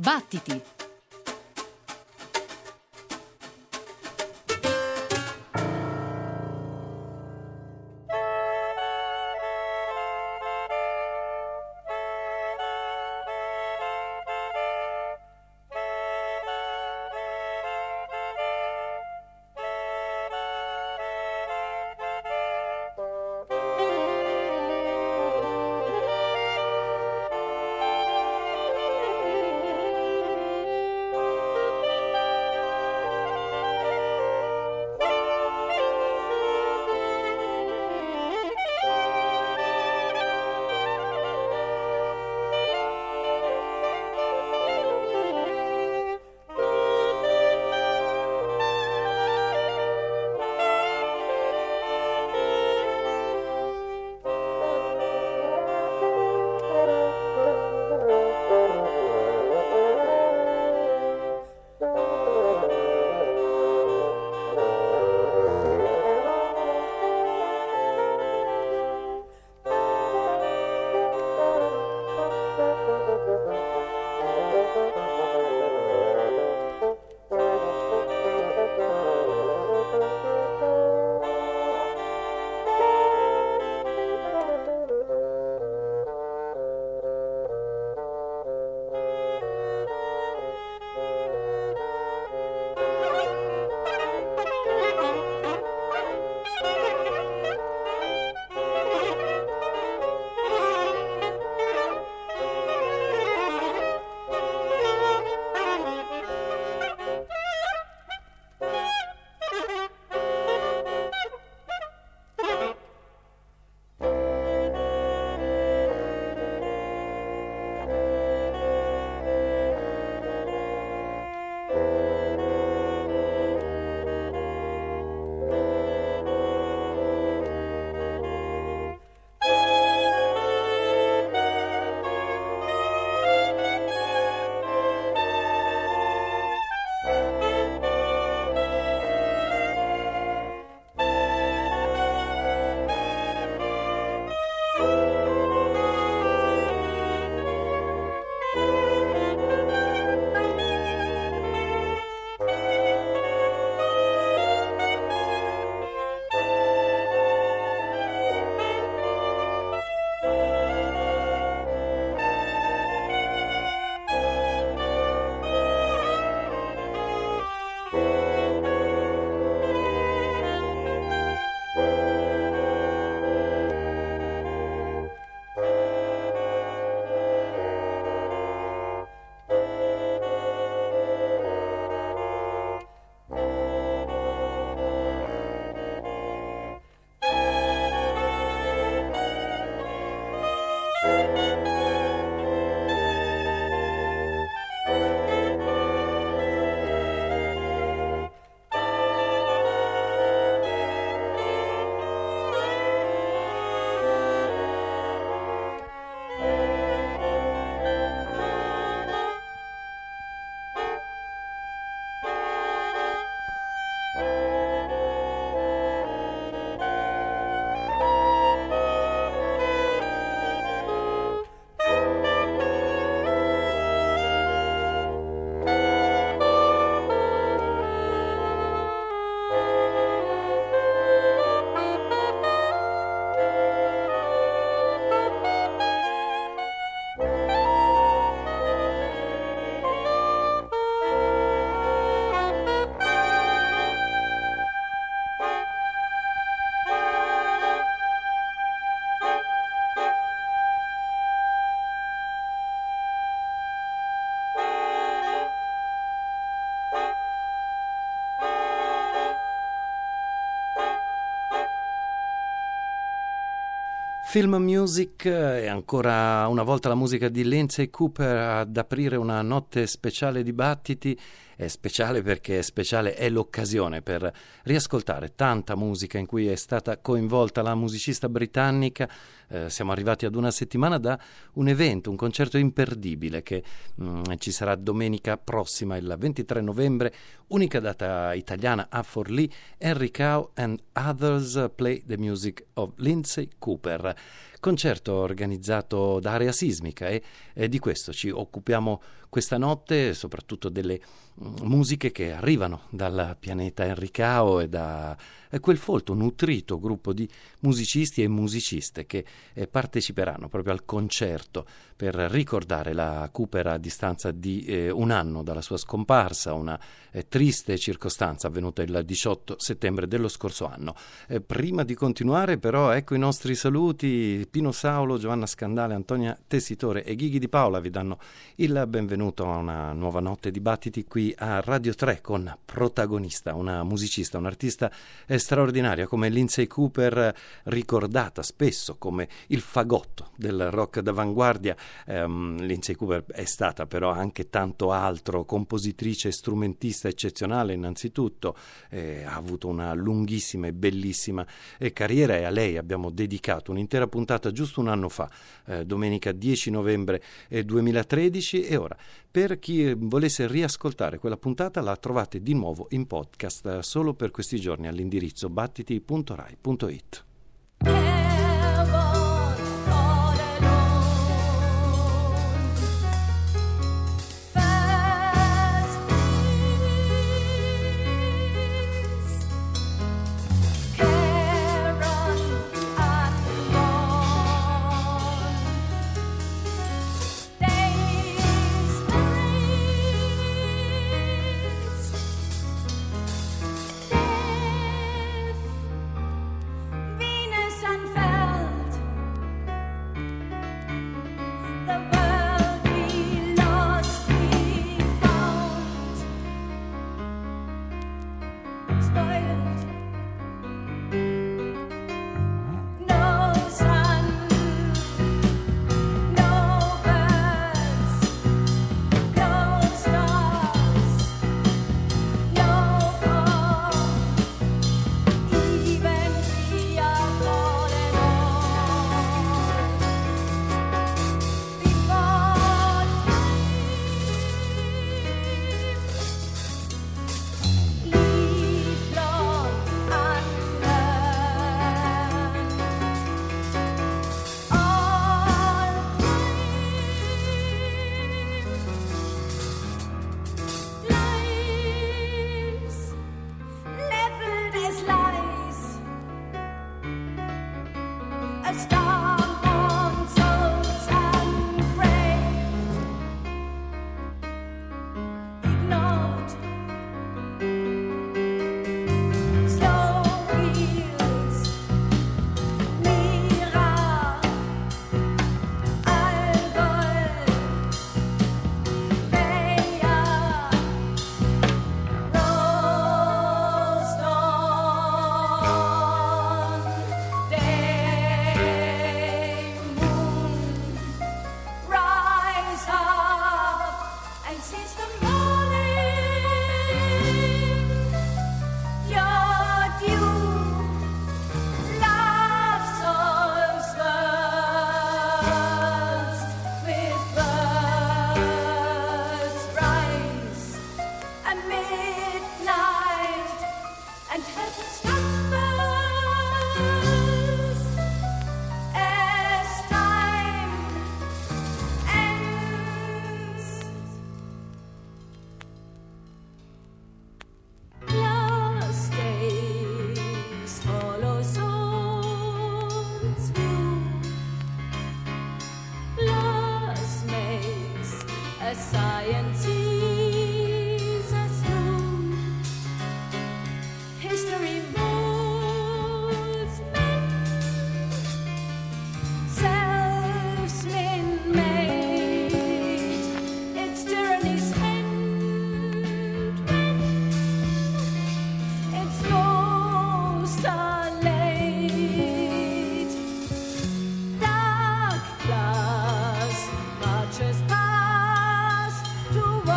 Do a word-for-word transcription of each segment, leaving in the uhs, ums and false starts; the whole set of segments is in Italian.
Battiti! Film Music e ancora una volta la musica di Lindsay Cooper ad aprire una notte speciale di Battiti. è speciale perché speciale è l'occasione per riascoltare tanta musica in cui è stata coinvolta la musicista britannica. Eh, siamo arrivati ad una settimana da un evento, un concerto imperdibile che mh, ci sarà domenica prossima, il ventitré novembre, unica data italiana a Forlì. Henry Cow and Others Play the Music of Lindsay Cooper. Concerto organizzato da Area Sismica e, e di questo ci occupiamo questa notte, soprattutto delle mm, musiche che arrivano dal pianeta Henry Cow e da e quel folto, nutrito gruppo di musicisti e musiciste che eh, parteciperanno proprio al concerto per ricordare la Cooper a distanza di eh, un anno dalla sua scomparsa, una eh, triste circostanza avvenuta il diciotto settembre dello scorso anno. Eh, prima di continuare però ecco i nostri saluti. Pino Saulo, Giovanna Scandale, Antonia Tessitore e Ghighi Di Paola vi danno il benvenuto a una nuova notte di battiti qui a Radio tre con protagonista una musicista, un'artista eh, straordinaria come Lindsay Cooper, ricordata spesso come il fagotto del rock d'avanguardia. Um, Lindsay Cooper è stata però anche tanto altro, compositrice e strumentista eccezionale innanzitutto, eh, ha avuto una lunghissima e bellissima eh, carriera e a lei abbiamo dedicato un'intera puntata giusto un anno fa, eh, domenica dieci novembre eh, duemilatredici, e ora per chi volesse riascoltare quella puntata la trovate di nuovo in podcast eh, solo per questi giorni all'indirizzo battiti punto rai punto it. To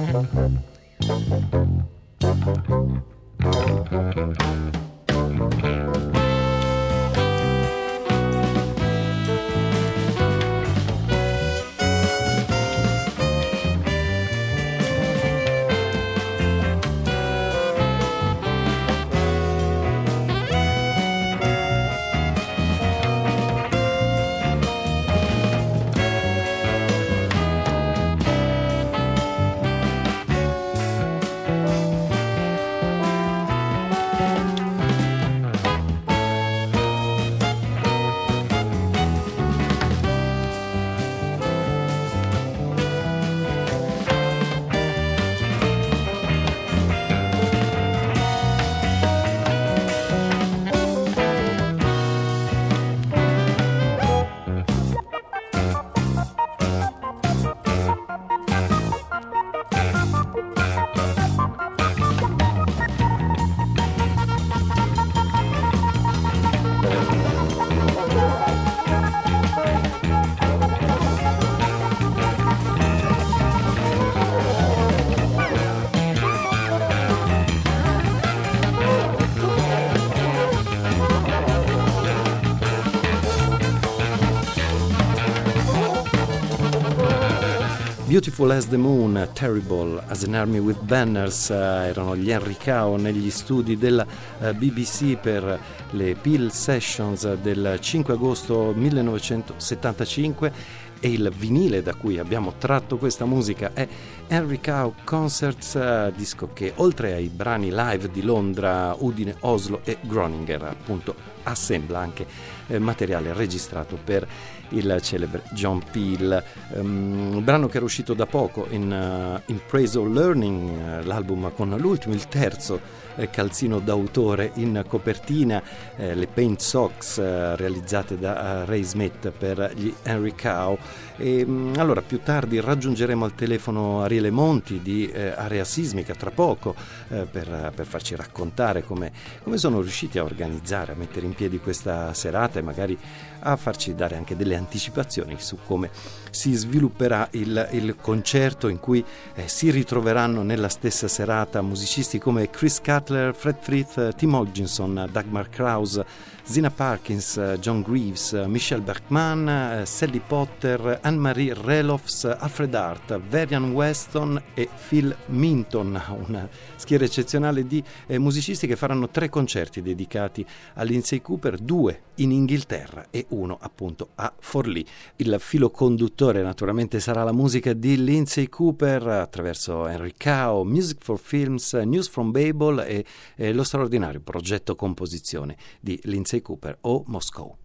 Beautiful as the Moon, Terrible as an Army with Banners, uh, erano gli Henry Cow negli studi della uh, B B C per le Peel Sessions del cinque agosto millenovecentosettantacinque, e il vinile da cui abbiamo tratto questa musica è Henry Cow Concerts, uh, disco che oltre ai brani live di Londra, Udine, Oslo e Groninger appunto assembla anche eh, materiale registrato per il celebre John Peel. Um, un brano che era uscito da poco in, uh, in Praise of Learning, uh, l'album con l'ultimo, il terzo eh, calzino d'autore in copertina, eh, le Paint Socks eh, realizzate da uh, Ray Smith per gli Henry Cow. E um, allora più tardi raggiungeremo al telefono Ariele Monti di eh, Area Sismica tra poco eh, per, per farci raccontare come, come sono riusciti a organizzare, a mettere in piedi questa serata e magari a farci dare anche delle anticipazioni su come si svilupperà il, il concerto, in cui eh, si ritroveranno nella stessa serata musicisti come Chris Cutler, Fred Frith, Tim Hodgkinson, Dagmar Krause, Zina Parkins, John Greaves, Michelle Bergman, Sally Potter, Anne-Marie Relofs, Alfred Hart, Varian Weston e Phil Minton, una schiera eccezionale di eh, musicisti che faranno tre concerti dedicati a Lindsay Cooper, due in Inghilterra e uno appunto a Forlì. Il filo conduttore naturalmente sarà la musica di Lindsay Cooper attraverso Henry Cow, Music for Films, News from Babel e, e lo straordinario progetto composizione di Lindsay Cooper o Moscow.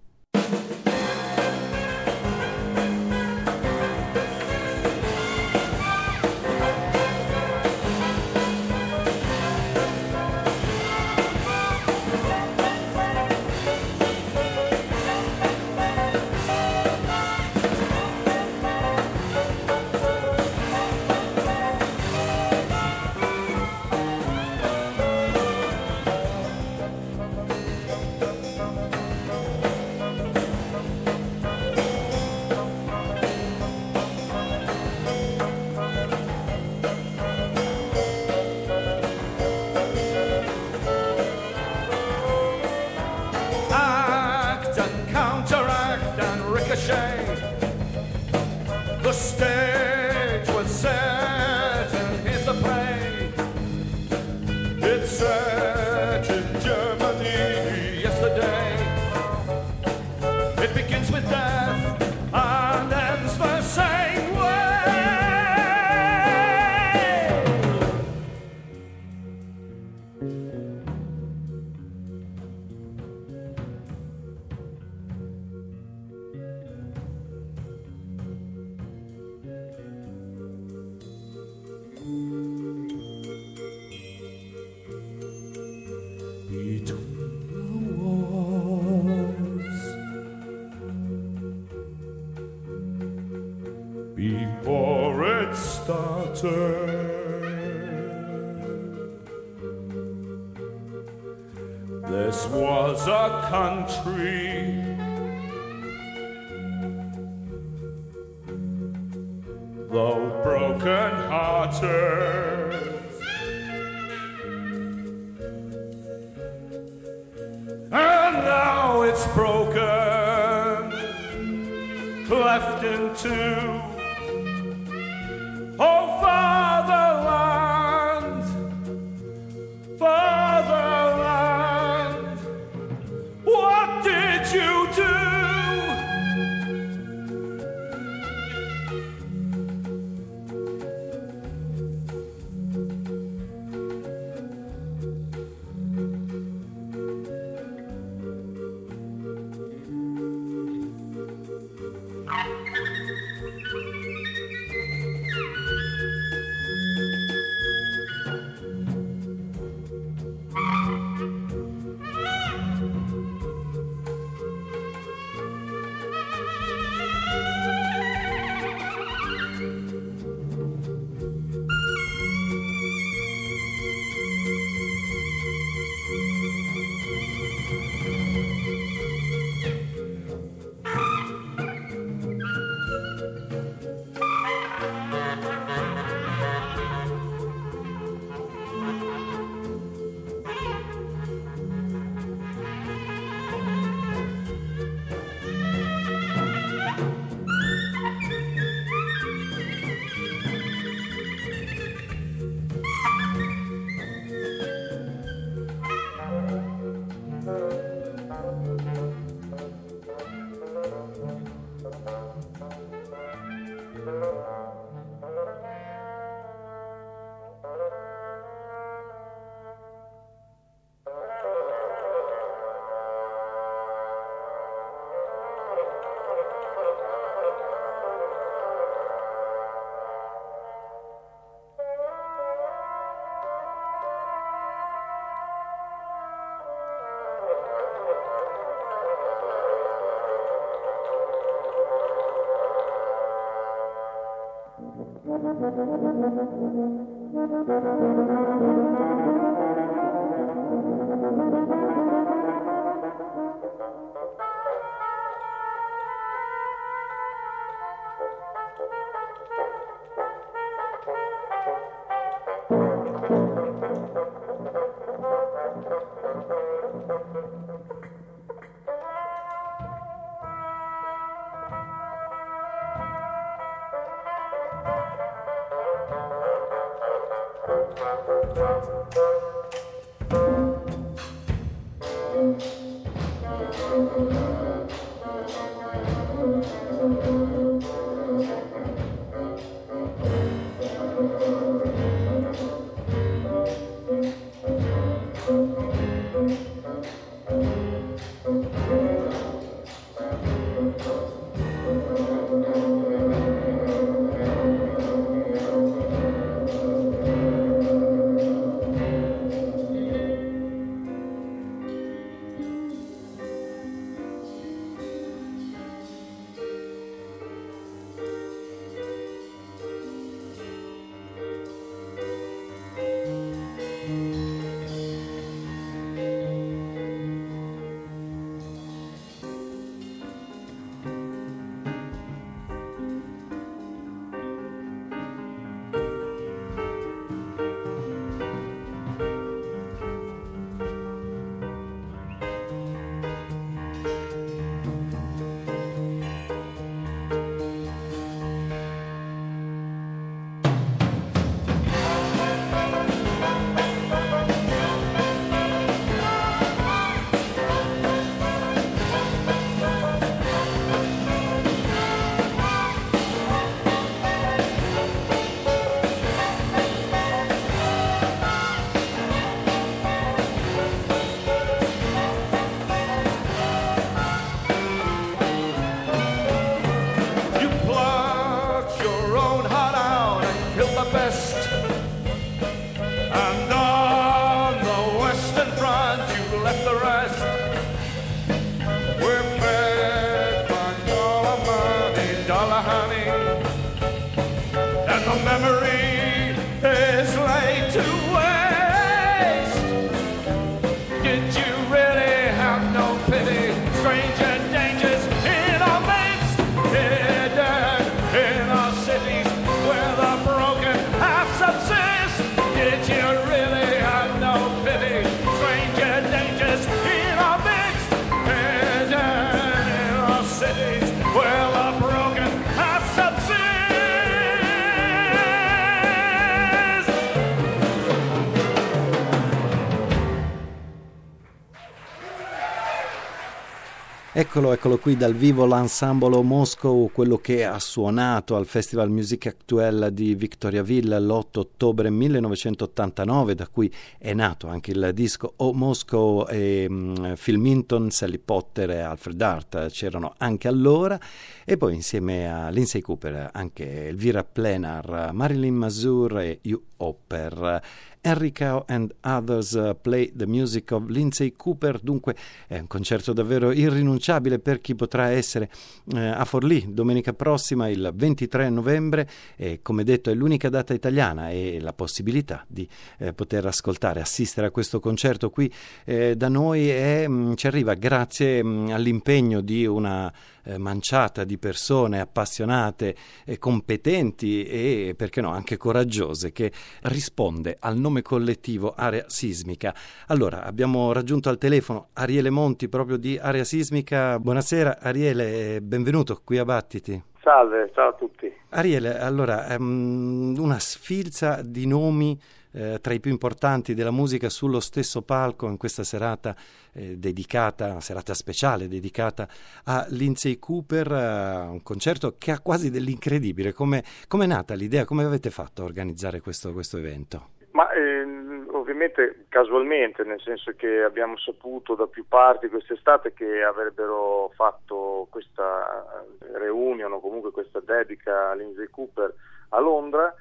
The stage was set and here's the play. It's set in Germany yesterday. It begins with death and ends the same way. Before it started, this was a country though broken-hearted. And now it's broken, cleft in two. Oh, fatherland, fatherland, what did you do? Stranger dangers in our midst, hidden in our cities. Eccolo, eccolo qui dal vivo l'Ensemble Moscow, quello che ha suonato al Festival Musique Actuelle di Victoriaville l'otto ottobre millenovecentottantanove, da cui è nato anche il disco O Moscow, e um, Phil Minton, Sally Potter e Alfred Hart c'erano anche allora, e poi insieme a Lindsay Cooper anche Elvira Plenar, Marilyn Mazur e Hugh Hopper. Henry Cow and Others uh, Play the Music of Lindsay Cooper. Dunque è un concerto davvero irrinunciabile per chi potrà essere eh, a Forlì domenica prossima, il ventitré novembre, e come detto è l'unica data italiana, e la possibilità di eh, poter ascoltare, assistere a questo concerto qui eh, da noi è, mh, ci arriva grazie mh, all'impegno di una eh, manciata di persone appassionate, e competenti e, perché no, anche coraggiose, che risponde al nome collettivo Area Sismica. Allora, abbiamo raggiunto al telefono Ariele Monti, proprio di Area Sismica. Buonasera Ariele, benvenuto qui a Battiti. Salve, ciao a tutti. Ariele, allora, um, una sfilza di nomi eh, tra i più importanti della musica sullo stesso palco in questa serata eh, dedicata, serata speciale dedicata a Lindsay Cooper, uh, un concerto che ha quasi dell'incredibile. Come è nata l'idea? Come avete fatto a organizzare questo, questo evento? Ma ehm, ovviamente casualmente, nel senso che abbiamo saputo da più parti quest'estate che avrebbero fatto questa reunion o comunque questa dedica a Lindsay Cooper a Londra,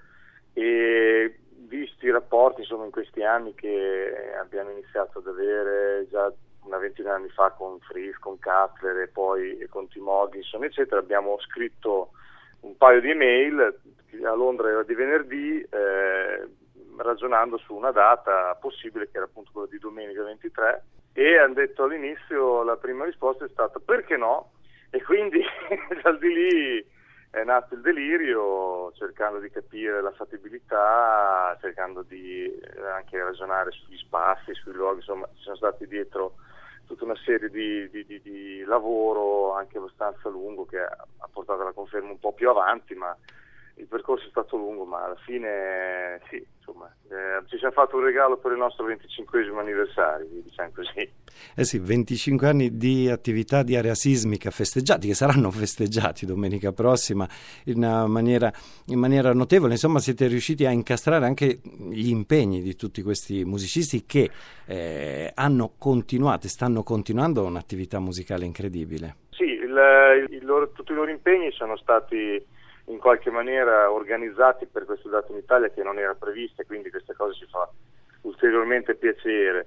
e visti i rapporti insomma in questi anni che abbiamo iniziato ad avere già una ventina di anni fa con Fries, con Cutler e poi con Tim Hogginson eccetera, abbiamo scritto un paio di email. A Londra era di venerdì, eh, ragionando su una data possibile che era appunto quella di domenica ventitré, e hanno detto all'inizio, la prima risposta è stata perché no, e quindi dal di lì è nato il delirio, cercando di capire la fattibilità, cercando di anche ragionare sugli spazi, sui luoghi, insomma ci sono stati dietro tutta una serie di, di, di, di lavoro anche abbastanza lungo che ha portato alla conferma un po' più avanti, ma il percorso è stato lungo, ma alla fine sì, insomma, eh, ci siamo fatto un regalo per il nostro venticinquesimo anniversario, diciamo così. Eh sì, venticinque anni di attività di Area Sismica festeggiati, che saranno festeggiati domenica prossima in una maniera, in maniera notevole. Insomma, siete riusciti a incastrare anche gli impegni di tutti questi musicisti che eh, hanno continuato e stanno continuando un'attività musicale incredibile. Sì, il, il loro, tutti i loro impegni sono stati in qualche maniera organizzati per questa data in Italia che non era prevista, quindi questa cosa ci fa ulteriormente piacere.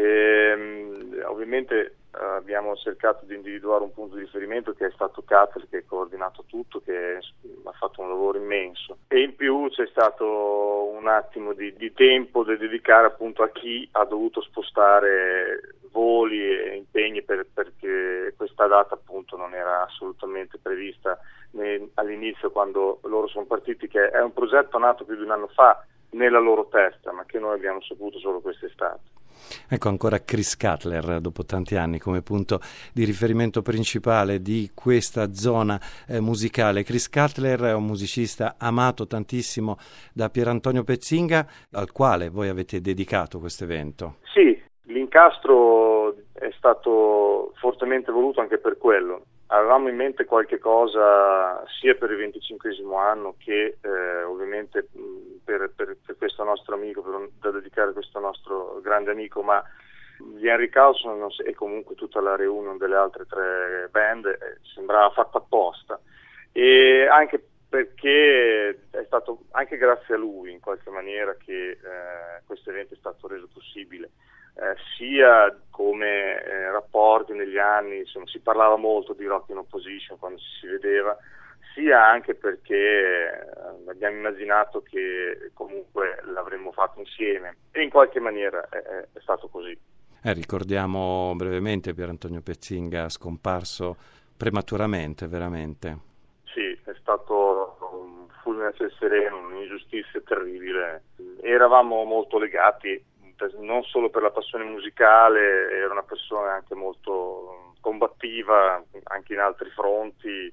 E, ovviamente eh, abbiamo cercato di individuare un punto di riferimento che è stato Cutler, che ha coordinato tutto, che ha fatto un lavoro immenso, e in più c'è stato un attimo di, di tempo da dedicare appunto a chi ha dovuto spostare voli e impegni per, perché questa data appunto non era assolutamente prevista all'inizio quando loro sono partiti, che è un progetto nato più di un anno fa nella loro testa, ma che noi abbiamo saputo solo quest'estate. Ecco ancora Chris Cutler dopo tanti anni come punto di riferimento principale di questa zona eh, musicale. Chris Cutler è un musicista amato tantissimo da Pierantonio Pezzinga, al quale voi avete dedicato questo evento. Sì, l'incastro è stato fortemente voluto anche per quello. Avevamo in mente qualche cosa sia per il venticinquesimo anno che eh, ovviamente per, per, per questo nostro amico, per un, da dedicare a questo nostro grande amico, ma gli Henry Carlson e comunque tutta la reunion delle altre tre band eh, sembrava fatta apposta, e anche perché è stato anche grazie a lui in qualche maniera che eh, questo evento è stato reso possibile. Eh, sia come eh, rapporti negli anni, insomma, si parlava molto di Rock in Opposition quando ci si vedeva, sia anche perché eh, abbiamo immaginato che comunque l'avremmo fatto insieme, e in qualche maniera è, è stato così. Eh, ricordiamo brevemente Pierantonio Pezzinga, scomparso prematuramente, veramente. Sì, è stato un fulmine a ciel sereno, un'ingiustizia terribile. Eravamo molto legati, non solo per la passione musicale, era una persona anche molto combattiva anche in altri fronti,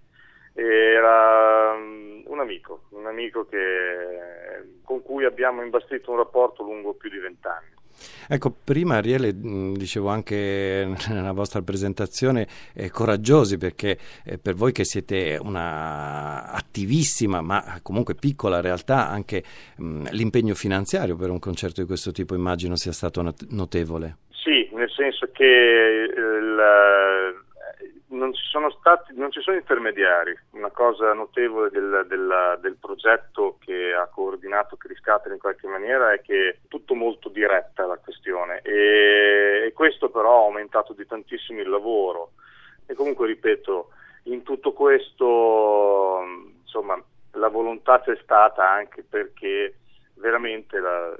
era un amico, un amico che, con cui abbiamo imbastito un rapporto lungo più di vent'anni. Ecco, prima Ariele, dicevo anche nella vostra presentazione, eh, coraggiosi, perché eh, per voi che siete una attivissima ma comunque piccola realtà, anche mh, l'impegno finanziario per un concerto di questo tipo immagino sia stato not- notevole. Sì, nel senso che il, non ci sono stati, non ci sono intermediari. Una cosa notevole del, del, del progetto che ha coordinato Chris Catherine in qualche maniera è che è tutto molto diretta la questione e, e questo però ha aumentato di tantissimo il lavoro e comunque ripeto, in tutto questo insomma la volontà c'è stata anche perché veramente la,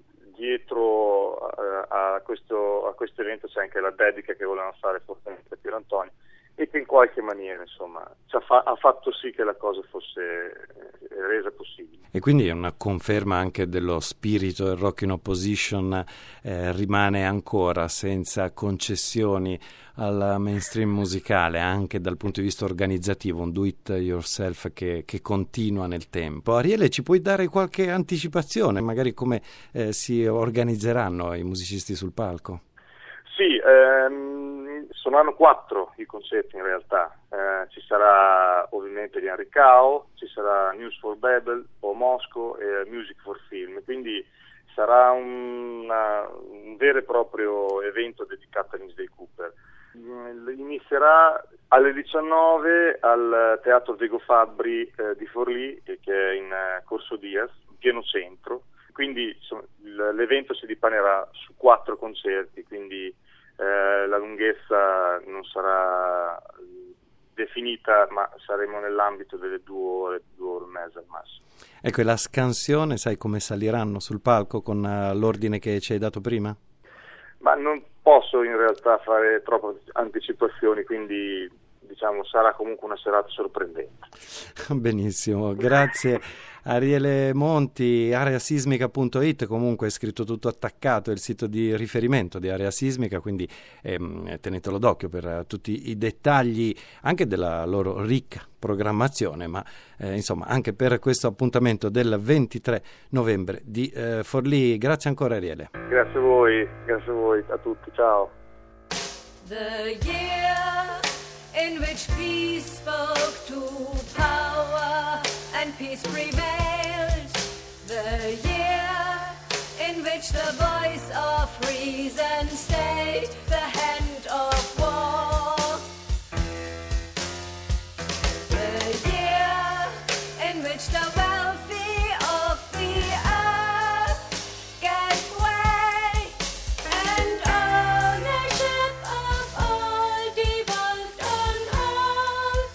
dietro a, a, questo, a questo evento c'è anche la dedica che volevano fare fortemente a Pier Antonio e che in qualche maniera insomma ci ha, fa- ha fatto sì che la cosa fosse eh, resa possibile. E quindi è una conferma anche dello spirito del Rock in Opposition, eh, rimane ancora senza concessioni al mainstream musicale, anche dal punto di vista organizzativo, un do it yourself che, che continua nel tempo. Ariele, ci puoi dare qualche anticipazione, magari come eh, si organizzeranno i musicisti sul palco? Sì, ehm, saranno quattro i concerti in realtà, eh, ci sarà ovviamente Lian Ricao, ci sarà News for Babel, O Moscow e Music for Film, quindi sarà una, un vero e proprio evento dedicato a Lindsay Cooper. Inizierà alle diciannove al Teatro Diego Fabbri eh, di Forlì, che è in eh, Corso Diaz, pieno centro, quindi insomma, l'evento si dipanerà su quattro concerti, quindi Eh, la lunghezza non sarà definita, ma saremo nell'ambito delle due ore, due ore e mezza al massimo. Ecco, e la scansione, sai come saliranno sul palco con uh, l'ordine che ci hai dato prima? Ma non posso in realtà fare troppe anticipazioni, quindi diciamo sarà comunque una serata sorprendente. Benissimo, grazie Ariele Monti. Areasismica punto it, comunque è scritto tutto attaccato, è il sito di riferimento di Area Sismica, quindi ehm, tenetelo d'occhio per uh, tutti i dettagli anche della loro ricca programmazione, ma eh, insomma anche per questo appuntamento del ventitré novembre di eh, Forlì. Grazie ancora Ariele. Grazie a voi, grazie a voi, a tutti, ciao. The year in which peace spoke to power and peace prevailed, the year in which the voice of reason stayed the hand of war, the year in which the wealthy of the earth gave way and ownership of all devolved on earth,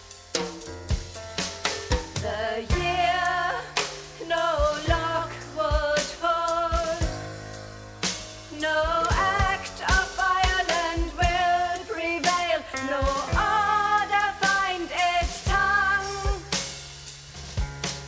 the year no lock would hold, no act of violence will prevail, no order find its tongue,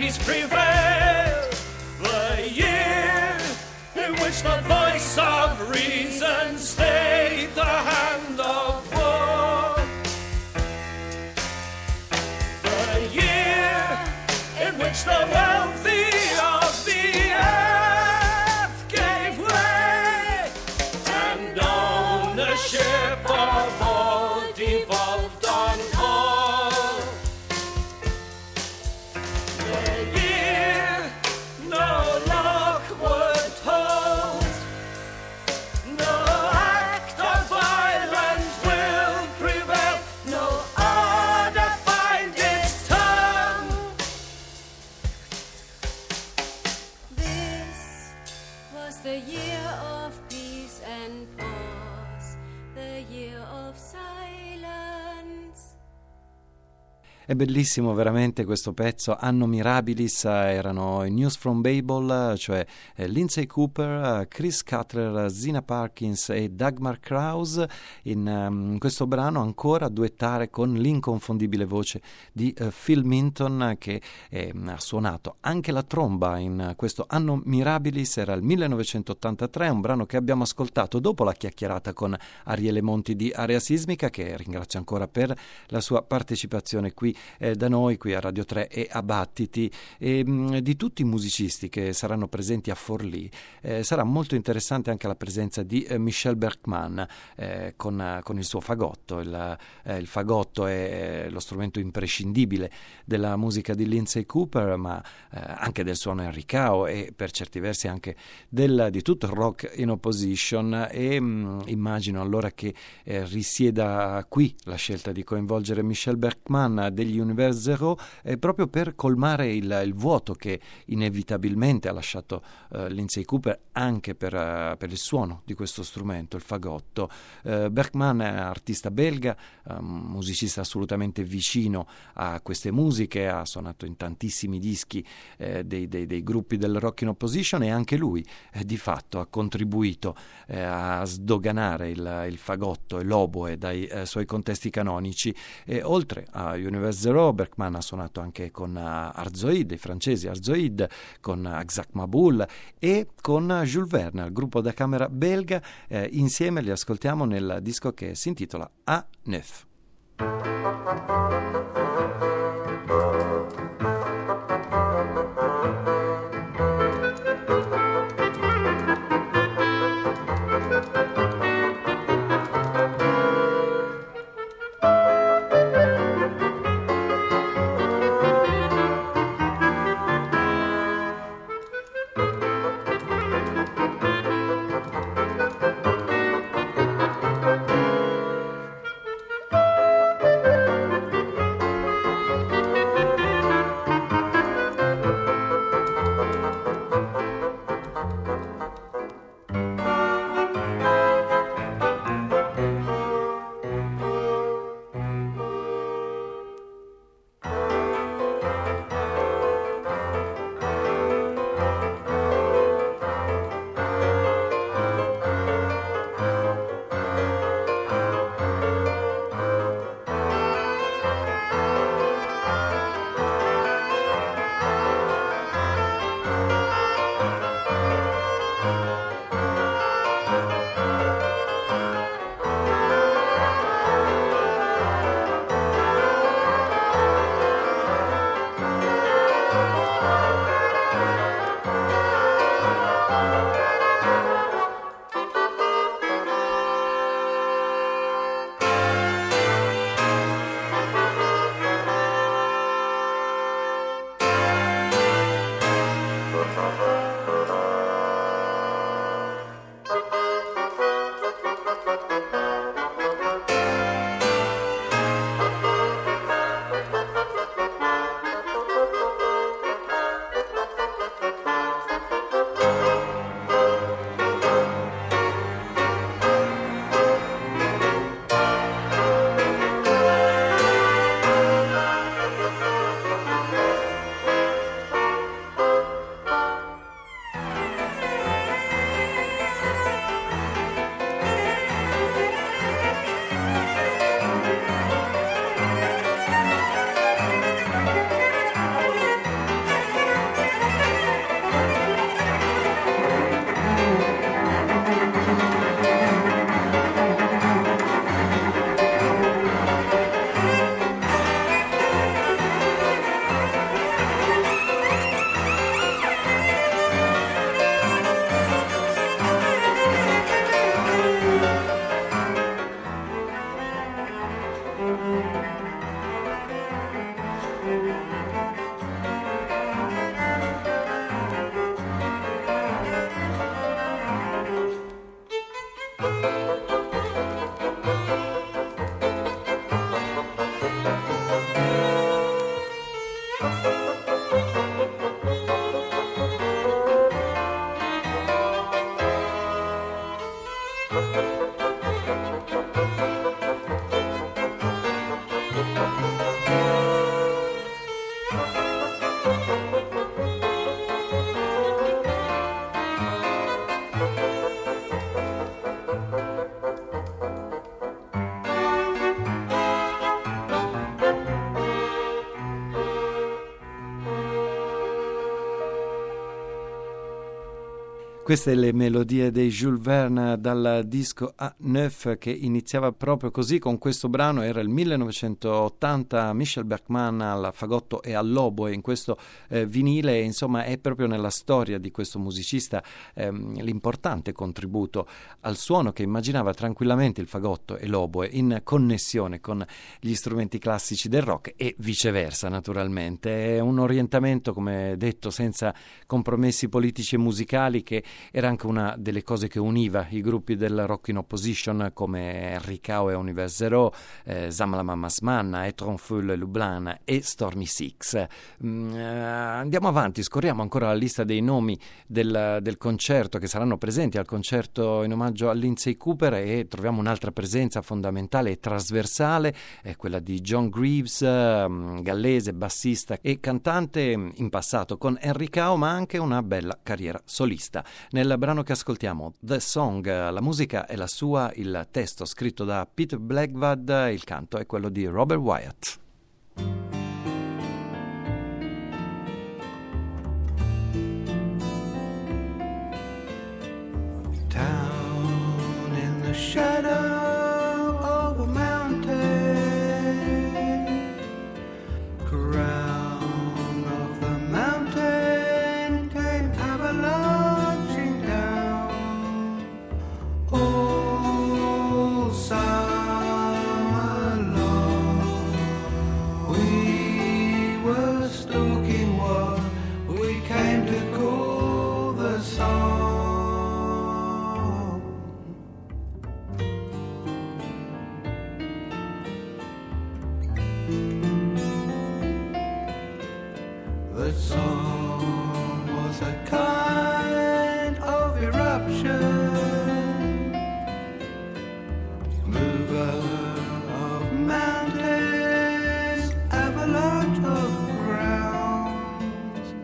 peace prevailed, the year in which the voice of reason stayed the hand of war, the year in which the wealthy of the earth gave way, and ownership of all devolved on all. The year no Lockwood hold, no act of violence will prevail, no order find its tongue. This was the year of peace and pause, the year of silence. È bellissimo veramente questo pezzo. Anno Mirabilis eh, erano i News from Babel, cioè eh, Lindsay Cooper, eh, Chris Cutler, Zina Parkins e Dagmar Krause in um, questo brano ancora a duettare con l'inconfondibile voce di eh, Phil Minton, che eh, ha suonato anche la tromba in questo Anno Mirabilis. Era il millenovecentottantatré, un brano che abbiamo ascoltato dopo la chiacchierata con Ariele Monti di Area Sismica, che ringrazio ancora per la sua partecipazione qui Eh, da noi qui a Radio tre e a Battiti. E mh, di tutti i musicisti che saranno presenti a Forlì eh, sarà molto interessante anche la presenza di eh, Michel Bergman eh, con, eh, con il suo fagotto. Il, eh, il fagotto è lo strumento imprescindibile della musica di Lindsay Cooper, ma eh, anche del suono Enricao e per certi versi anche del, di tutto il rock in opposition. E mh, immagino allora che eh, risieda qui la scelta di coinvolgere Michel Bergman degli Univers Zero, eh, proprio per colmare il, il vuoto che inevitabilmente ha lasciato eh, Lindsay Cooper anche per, uh, per il suono di questo strumento, il fagotto. Eh, Bergman è artista belga, um, musicista assolutamente vicino a queste musiche, ha suonato in tantissimi dischi eh, dei, dei, dei gruppi del rock in opposition, e anche lui eh, di fatto ha contribuito eh, a sdoganare il, il fagotto e l'oboe dai eh, suoi contesti canonici. E oltre a Univers Zero, Bergman ha suonato anche con uh, Arzoid, i francesi Arzoid, con uh, Axak Maboul e con uh, Jules Verne, il gruppo da camera belga. Eh, insieme li ascoltiamo nel disco che si intitola A Neuf. Queste le melodie dei Jules Verne dal disco A Neuf, che iniziava proprio così con questo brano. Era il millenovecentottanta, Michel Bergman al fagotto e all'oboe in questo eh, vinile. Insomma, è proprio nella storia di questo musicista ehm, l'importante contributo al suono, che immaginava tranquillamente il fagotto e l'oboe in connessione con gli strumenti classici del rock e viceversa, naturalmente. È un orientamento, come detto, senza compromessi politici e musicali, che era anche una delle cose che univa i gruppi del rock in opposition come Henry Cow e Oliver Zero, eh, Zamla Mamas Manna, Etron Feu e Lublin e Stormy Six. Mm, eh, andiamo avanti, scorriamo ancora la lista dei nomi del, del concerto che saranno presenti al concerto in omaggio a Lindsay Cooper, e troviamo un'altra presenza fondamentale e trasversale, è quella di John Greaves, eh, gallese, bassista e cantante in passato con Henry Cow, ma anche una bella carriera solista. Nel brano che ascoltiamo, The Song, la musica è la sua, il testo scritto da Peter Blackwood, il canto è quello di Robert Wyatt. Down in the shadow of a mountain, crown of the mountain came avalanche. All summer long we were stalking what we came to call the song. The song was a kind of eruption, of mountains, avalanche of grounds.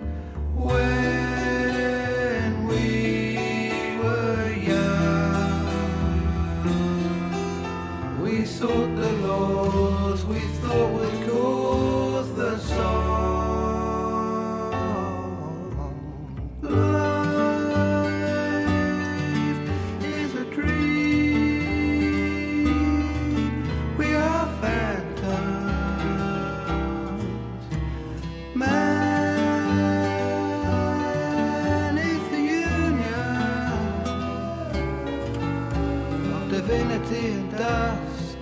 When we were young, we sought the laws we thought would cause the song. Divinity and dust.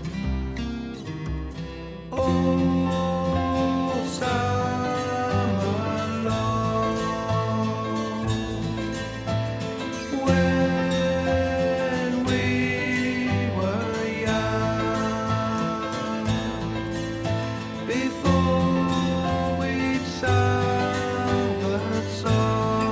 All summer long, when we were young, before we'd sung the song.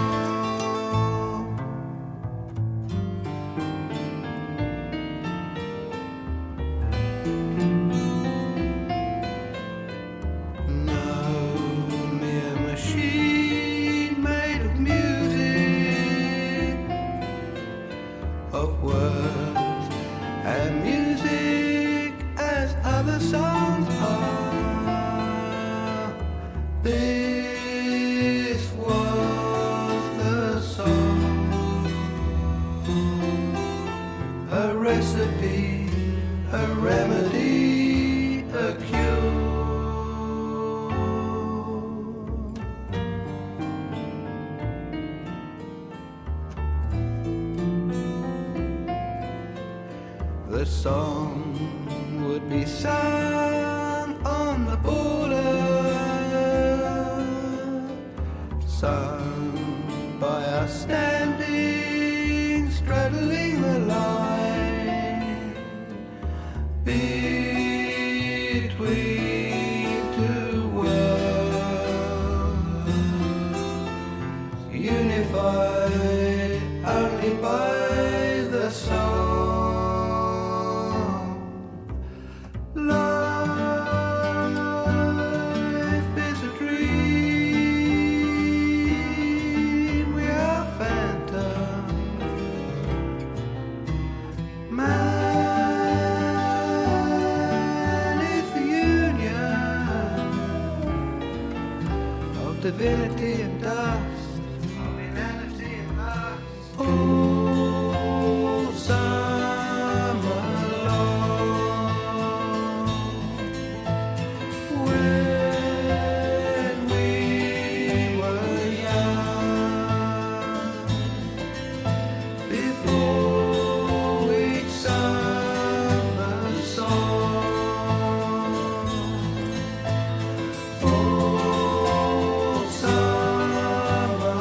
Of words and music as other songs are. This was the song, a recipe, a remedy, a cure. The song would be sung on the border, sung by us standing, straddling the line. song. Life is a dream. We are phantoms. Man is the union of divinity and dust. Of humanity and lust. Oh, summer long, when we were young, before each summer song. Oh, summer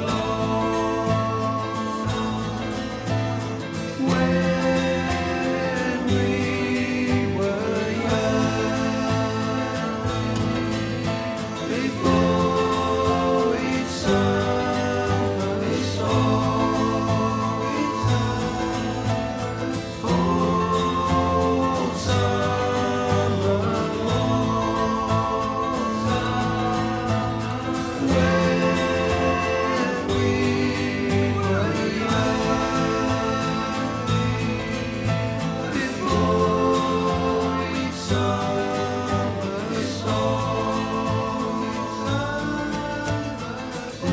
long, when we were young, before each summer song. Oh, summer long, when we were young, before each summer song. Oh,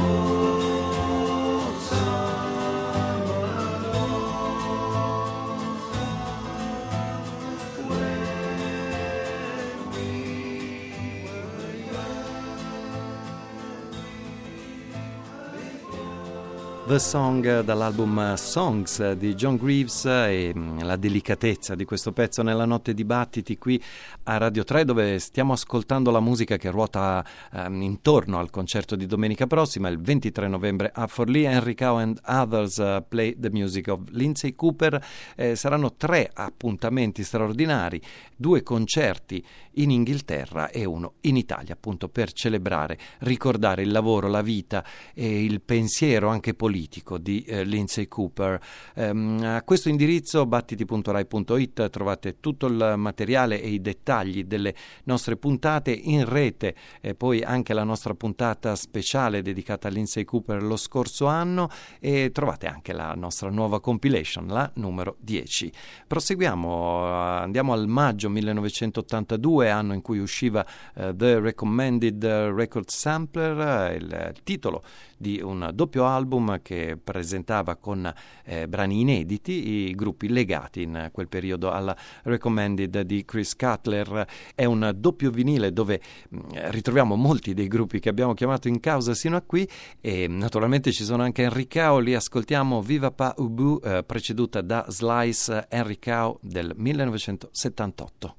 The Song eh, dall'album eh, Songs eh, di John Greaves eh, e mh, la delicatezza di questo pezzo nella notte dibattiti qui a Radio tre, dove stiamo ascoltando la musica che ruota ehm, intorno al concerto di domenica prossima, il ventitré novembre a Forlì. Henry Cow and Others uh, Play the Music of Lindsay Cooper. Eh, saranno tre appuntamenti straordinari, due concerti in Inghilterra e uno in Italia, appunto per celebrare, ricordare il lavoro, la vita e il pensiero anche politico di eh, Lindsay Cooper. Um, a questo indirizzo battiti punto rai punto it trovate tutto il materiale e i dettagli delle nostre puntate in rete, e poi anche la nostra puntata speciale dedicata a Lindsay Cooper lo scorso anno, e trovate anche la nostra nuova compilation, la numero dieci. Proseguiamo, andiamo al maggio millenovecentottantadue, anno in cui usciva uh, The Recommended Record Sampler, il, il titolo di un doppio album che presentava con eh, brani inediti i gruppi legati in quel periodo alla Recommended di Chris Cutler. È un doppio vinile dove mh, ritroviamo molti dei gruppi che abbiamo chiamato in causa sino a qui, e naturalmente ci sono anche Henry Cow. Li ascoltiamo, Viva Pa Ubu, eh, preceduta da Slice, Henry Cow del millenovecentosettantotto.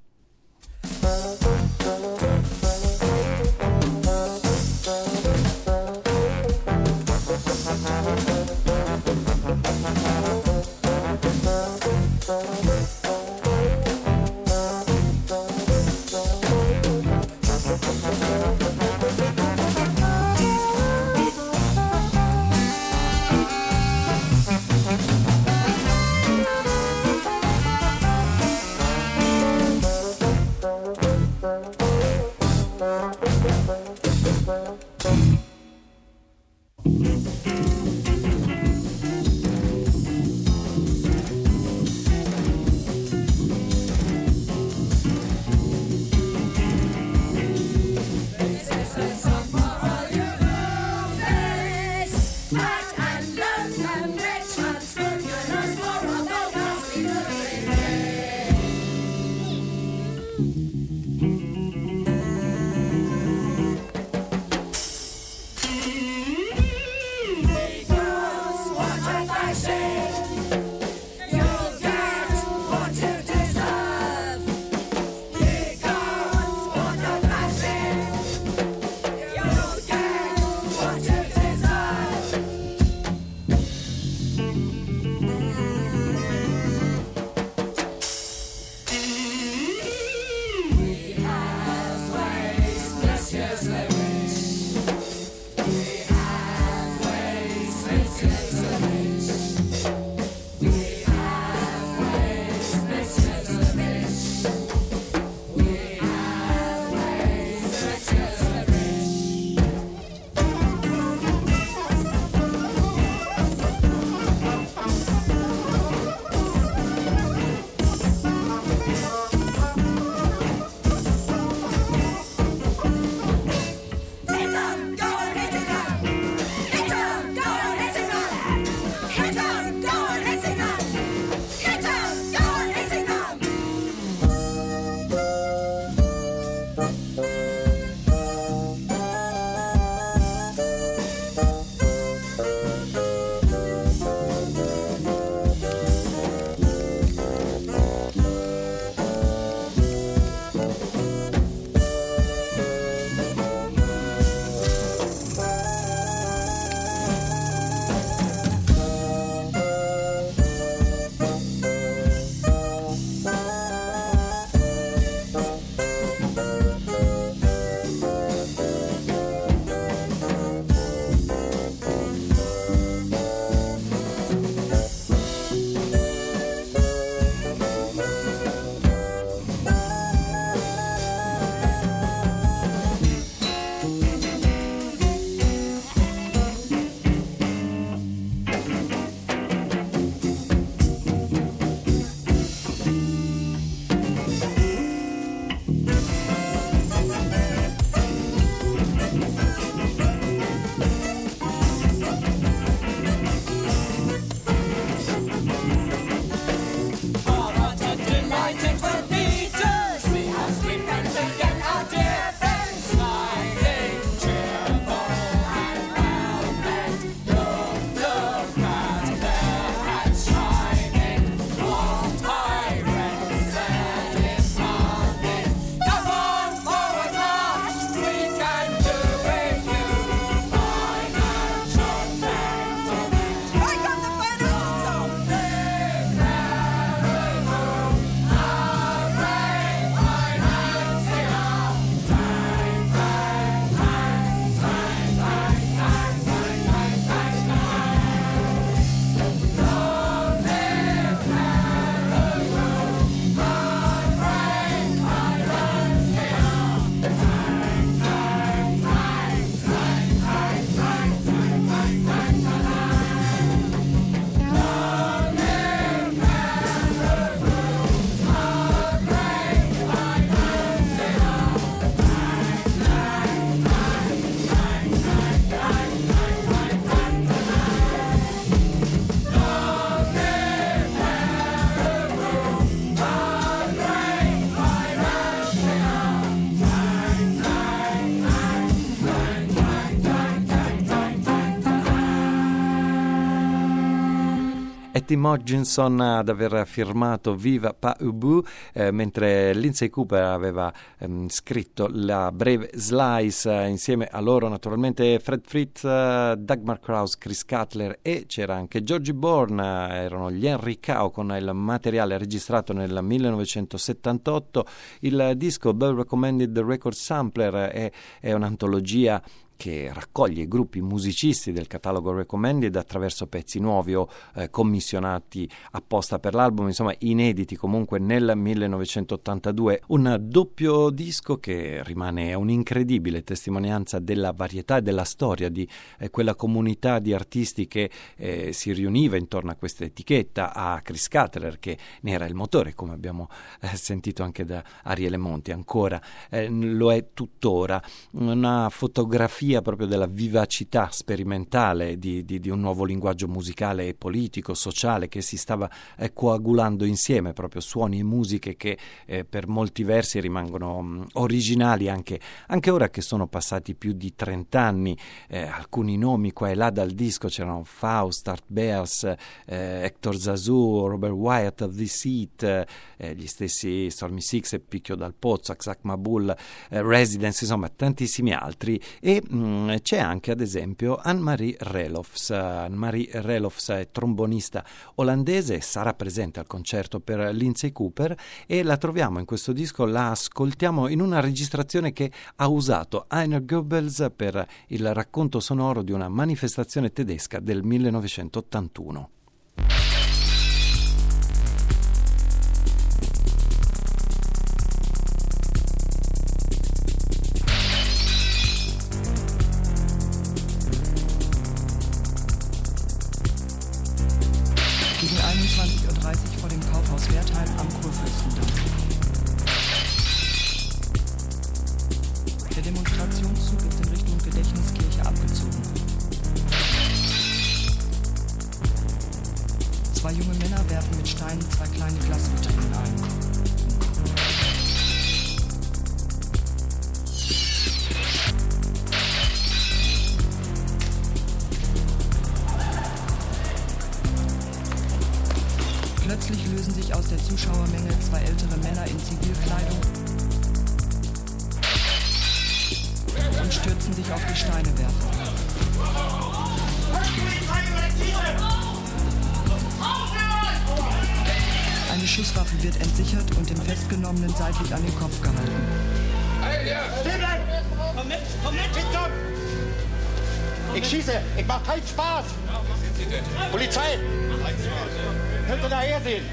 Tim Hodgkinson ad aver firmato Viva Pa Ubu, eh, mentre Lindsay Cooper aveva ehm, scritto la breve Slice, eh, insieme a loro naturalmente Fred Fritz, eh, Dagmar Krause, Chris Cutler, e c'era anche Georgie Bourne, eh, erano gli Henry Cow con il materiale registrato nel millenovecentosettantotto. Il disco The Recommended Record Sampler è, è un'antologia che raccoglie i gruppi musicisti del catalogo Recommended attraverso pezzi nuovi o eh, commissionati apposta per l'album, insomma inediti comunque nel millenovecentottantadue. Un doppio disco che rimane un'incredibile testimonianza della varietà e della storia di eh, quella comunità di artisti che eh, si riuniva intorno a questa etichetta, a Chris Cutler che ne era il motore, come abbiamo eh, sentito anche da Ariele Monti, ancora eh, lo è tuttora. Una fotografia proprio della vivacità sperimentale di, di, di un nuovo linguaggio musicale e politico, sociale, che si stava eh, coagulando insieme, proprio suoni e musiche che eh, per molti versi rimangono mh, originali anche, anche ora che sono passati più di trent'anni. Eh, alcuni nomi qua e là dal disco, c'erano Faust, Art Bears, eh, Hector Zazou, Robert Wyatt of the Seat, eh, gli stessi Stormy Six e Picchio dal Pozzo, Axak Mabul, eh, Residence, insomma tantissimi altri. E mh, c'è anche ad esempio Anne-Marie Relofs. Anne-Marie Relofs è trombonista olandese, sarà presente al concerto per Lindsay Cooper e la troviamo in questo disco, la ascoltiamo in una registrazione che ha usato Heiner Goebbels per il racconto sonoro di una manifestazione tedesca del millenovecentottantuno. Gegen einundzwanzig Uhr dreißig vor dem Kaufhaus Wertheim am Kurfürstendamm. Der Demonstrationszug ist in Richtung Gedächtniskirche abgezogen. Zwei junge Männer werfen mit Steinen zwei kleine Glasvitrinen ein. Plötzlich lösen sich aus der Zuschauermenge zwei ältere Männer in Zivilkleidung und stürzen sich auf die Steinewerfer. Eine Schusswaffe wird entsichert und dem Festgenommenen seitlich an den Kopf gehalten. Hey, ja, stehen bleiben! Komm mit, komm mit, Victor! Ich schieße, ich mach keinen Spaß! Polizei! Könnt ihr daher sehen?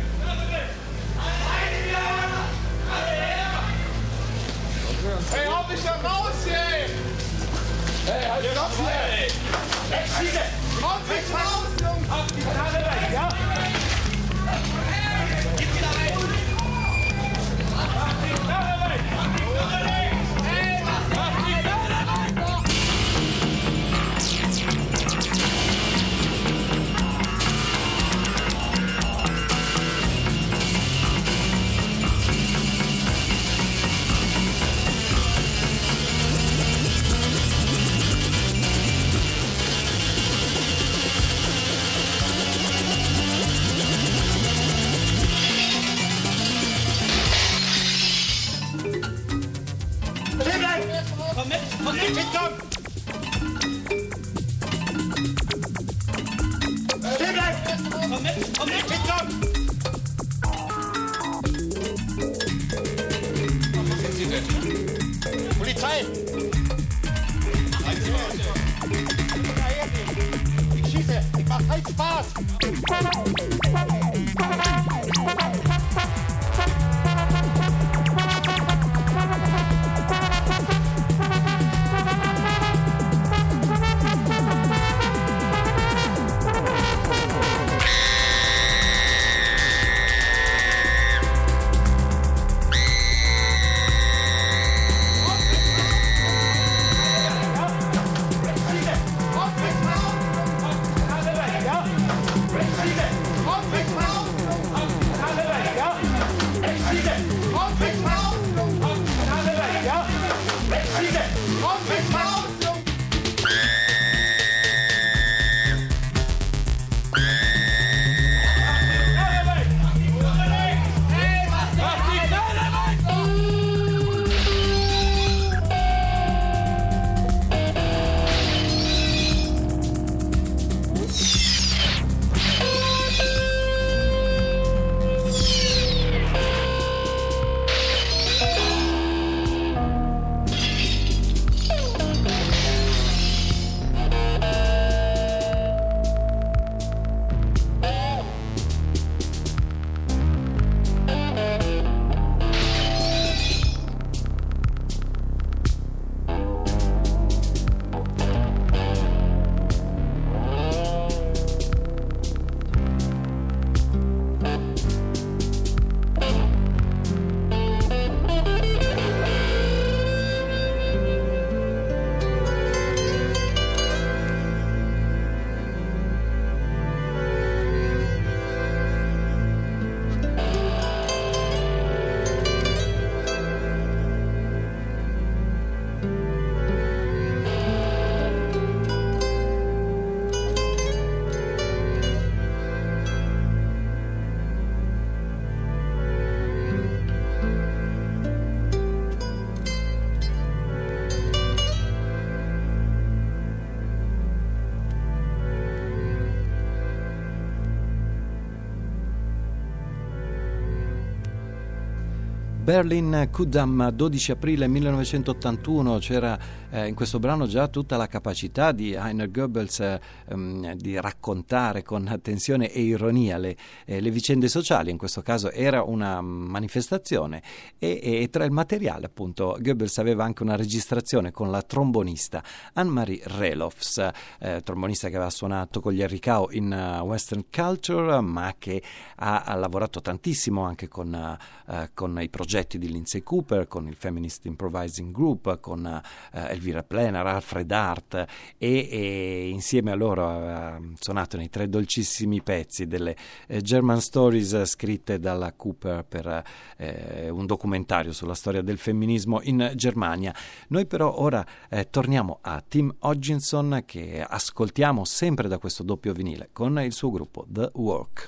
Hey, hau mich da raus, ey! Hey, halt dich raus, ey! Hey, schieße! Hau mich raus, Jungs! Auf die Knarre weg, ja? Gib wieder rein! Mach die Knarre weg! Hey, mach die Knarre weg! Berlin Kudam, dodici aprile millenovecentottantuno. C'era eh, in questo brano già tutta la capacità di Heiner Goebbels eh, um, di raccontare con tensione e ironia le, eh, le vicende sociali. In questo caso era una manifestazione e, e tra il materiale, appunto, Goebbels aveva anche una registrazione con la trombonista Anne-Marie Relofs, eh, trombonista che aveva suonato con gli Ericao in uh, Western Culture, ma che ha, ha lavorato tantissimo anche con, uh, con i progetti di Lindsay Cooper, con il Feminist Improvising Group, con uh, Elvira Plener, Alfred Hart, e, e insieme a loro ha uh, suonato nei tre dolcissimi pezzi delle uh, German Stories scritte dalla Cooper per uh, un documentario sulla storia del femminismo in Germania. Noi però ora uh, torniamo a Tim Hodgkinson, che ascoltiamo sempre da questo doppio vinile con il suo gruppo The Work.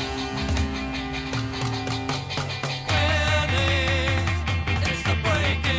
It's the break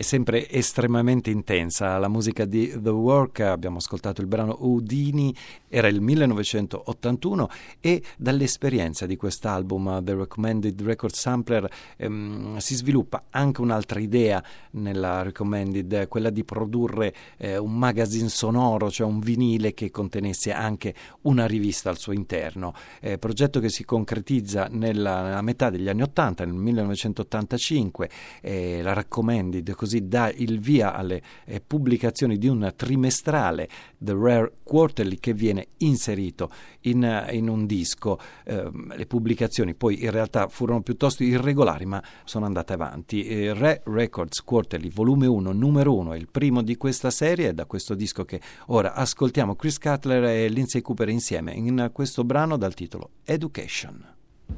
sempre estremamente intensa. La musica di The Work, abbiamo ascoltato il brano Houdini, era il millenovecentottantuno, e dall'esperienza di quest'album The Recommended Record Sampler ehm, si sviluppa anche un'altra idea nella Recommended, quella di produrre eh, un magazine sonoro, cioè un vinile che contenesse anche una rivista al suo interno, eh, progetto che si concretizza nella, nella metà degli anni ottanta, nel millenovecentottantacinque. eh, la Recommended così dà il via alle eh, pubblicazioni di un trimestrale, The Rare Quarterly, che viene inserito in, in un disco. Eh, le pubblicazioni poi in realtà furono piuttosto irregolari, ma sono andate avanti. eh, Rare Records Quarterly volume uno, numero uno, è il primo di questa serie, è da questo disco che ora ascoltiamo Chris Cutler e Lindsay Cooper insieme in questo brano dal titolo Education.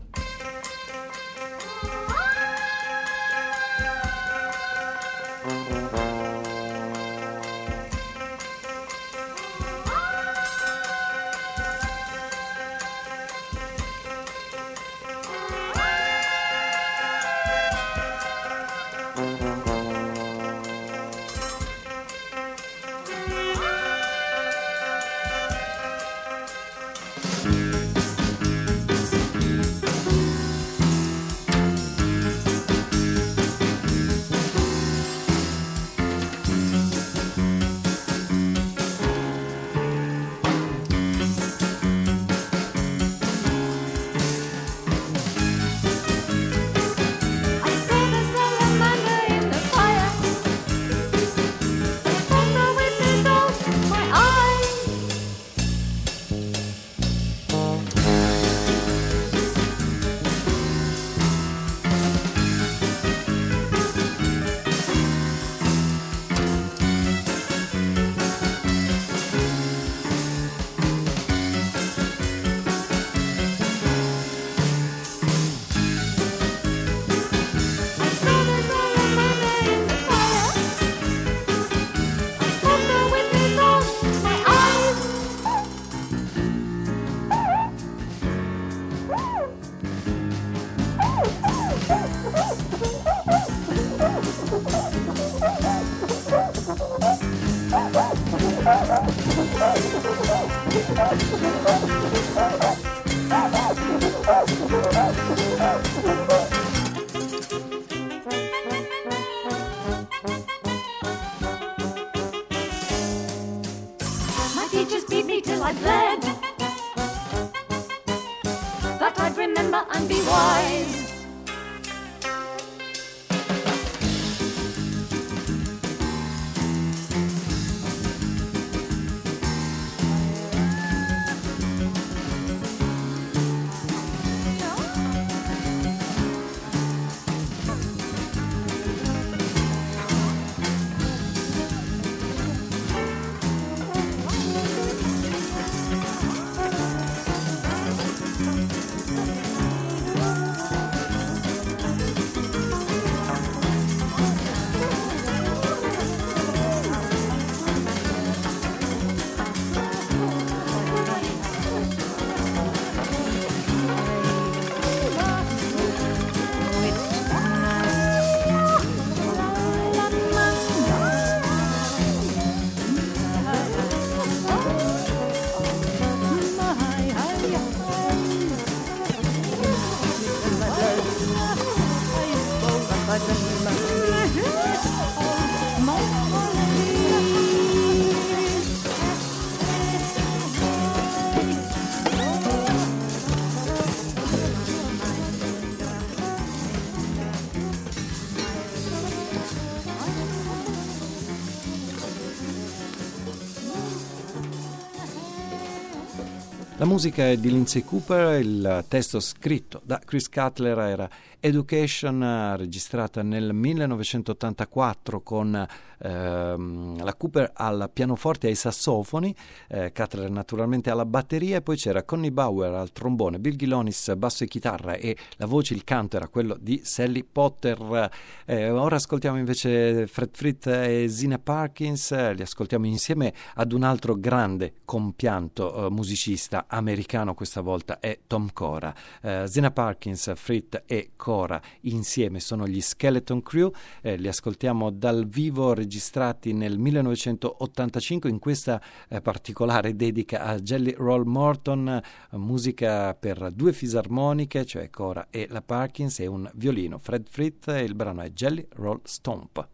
My teachers beat me till I bled, but I'd remember and be wise. La musica è di Lindsay Cooper, il testo scritto da Chris Cutler era Education, registrata nel millenovecentottantaquattro con ehm, la Cooper al pianoforte e ai sassofoni, eh, Cutler naturalmente alla batteria, e poi c'era Connie Bauer al trombone, Bill Gilonis basso e chitarra, e la voce, il canto era quello di Sally Potter. Eh, ora ascoltiamo invece Fred Frith e Zina Parkins, eh, li ascoltiamo insieme ad un altro grande compianto eh, musicista americano, questa volta è Tom Cora. eh, Zina Parkins, Frith e Cora Cora insieme, sono gli Skeleton Crew, eh, li ascoltiamo dal vivo, registrati nel millenovecentottantacinque in questa eh, particolare dedica a Jelly Roll Morton, eh, musica per due fisarmoniche, cioè Cora e la Parkins, e un violino, Fred Frith, e il brano è Jelly Roll Stomp.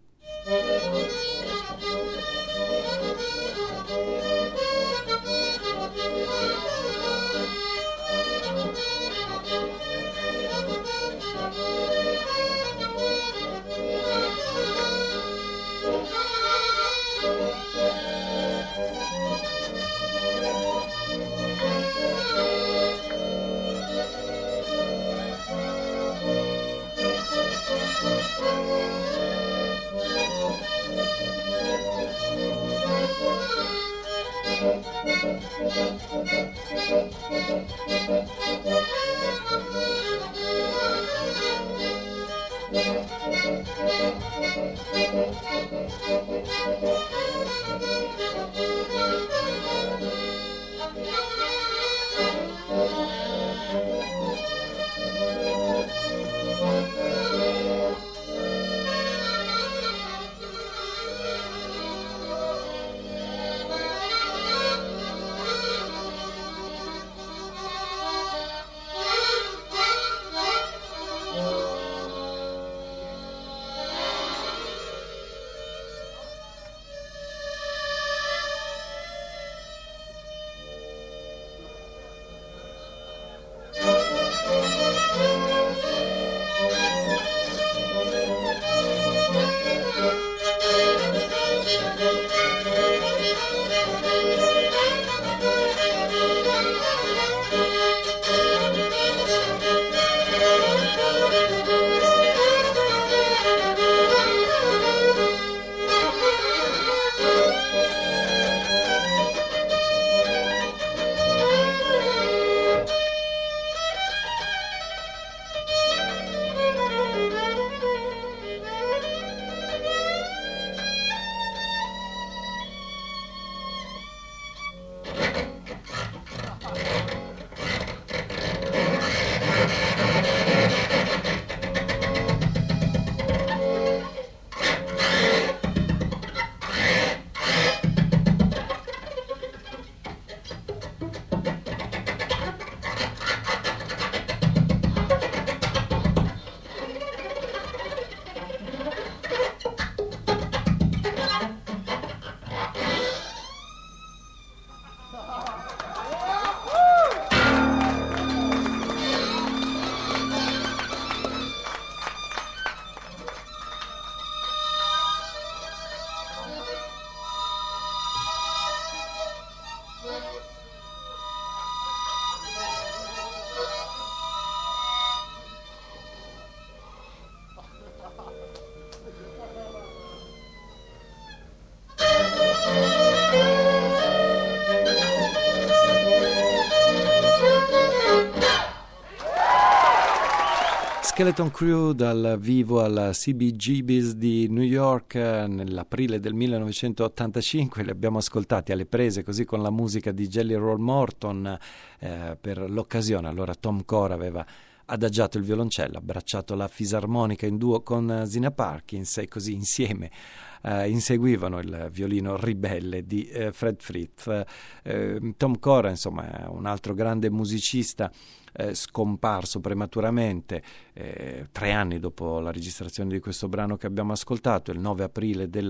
Skeleton Crew dal vivo al C B G B's di New York nell'aprile del millenovecentottantacinque. Li abbiamo ascoltati alle prese così con la musica di Jelly Roll Morton eh, per l'occasione. Allora Tom Cora aveva adagiato il violoncello, abbracciato la fisarmonica in duo con Zina Parkins e così insieme Uh, inseguivano il violino ribelle di uh, Fred Frith. Uh, Tom Cora, insomma, è un altro grande musicista uh, scomparso prematuramente uh, tre anni dopo la registrazione di questo brano che abbiamo ascoltato, il nove aprile del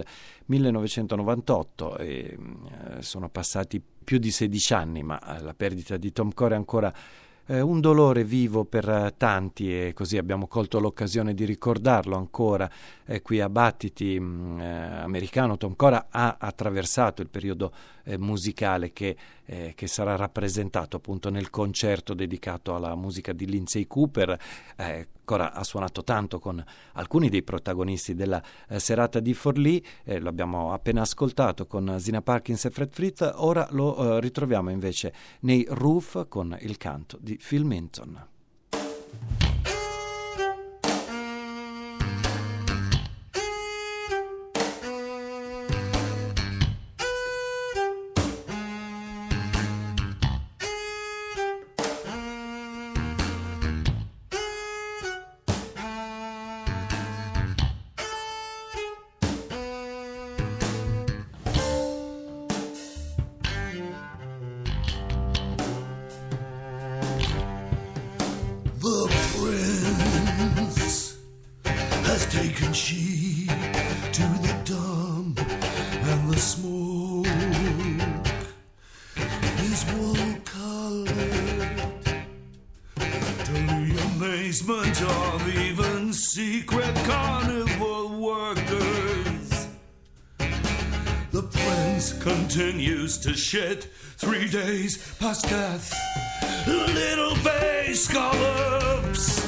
millenovecentonovantotto, e uh, sono passati più di sedici anni, ma uh, la perdita di Tom Cora è ancora Eh, un dolore vivo per eh, tanti, e così abbiamo colto l'occasione di ricordarlo ancora eh, qui a Battiti mh, eh, americano. Tom Cora ha attraversato il periodo eh, musicale che, eh, che sarà rappresentato appunto nel concerto dedicato alla musica di Lindsay Cooper. eh, Cora ha suonato tanto con alcuni dei protagonisti della eh, serata di Forlì, eh, lo abbiamo appena ascoltato con Zina Parkins e Fred Frith. Ora lo eh, ritroviamo invece nei Roof con il canto di Phil Minton. amazement of even secret carnival workers. The prince continues to shed three days past death. Little bay scallops.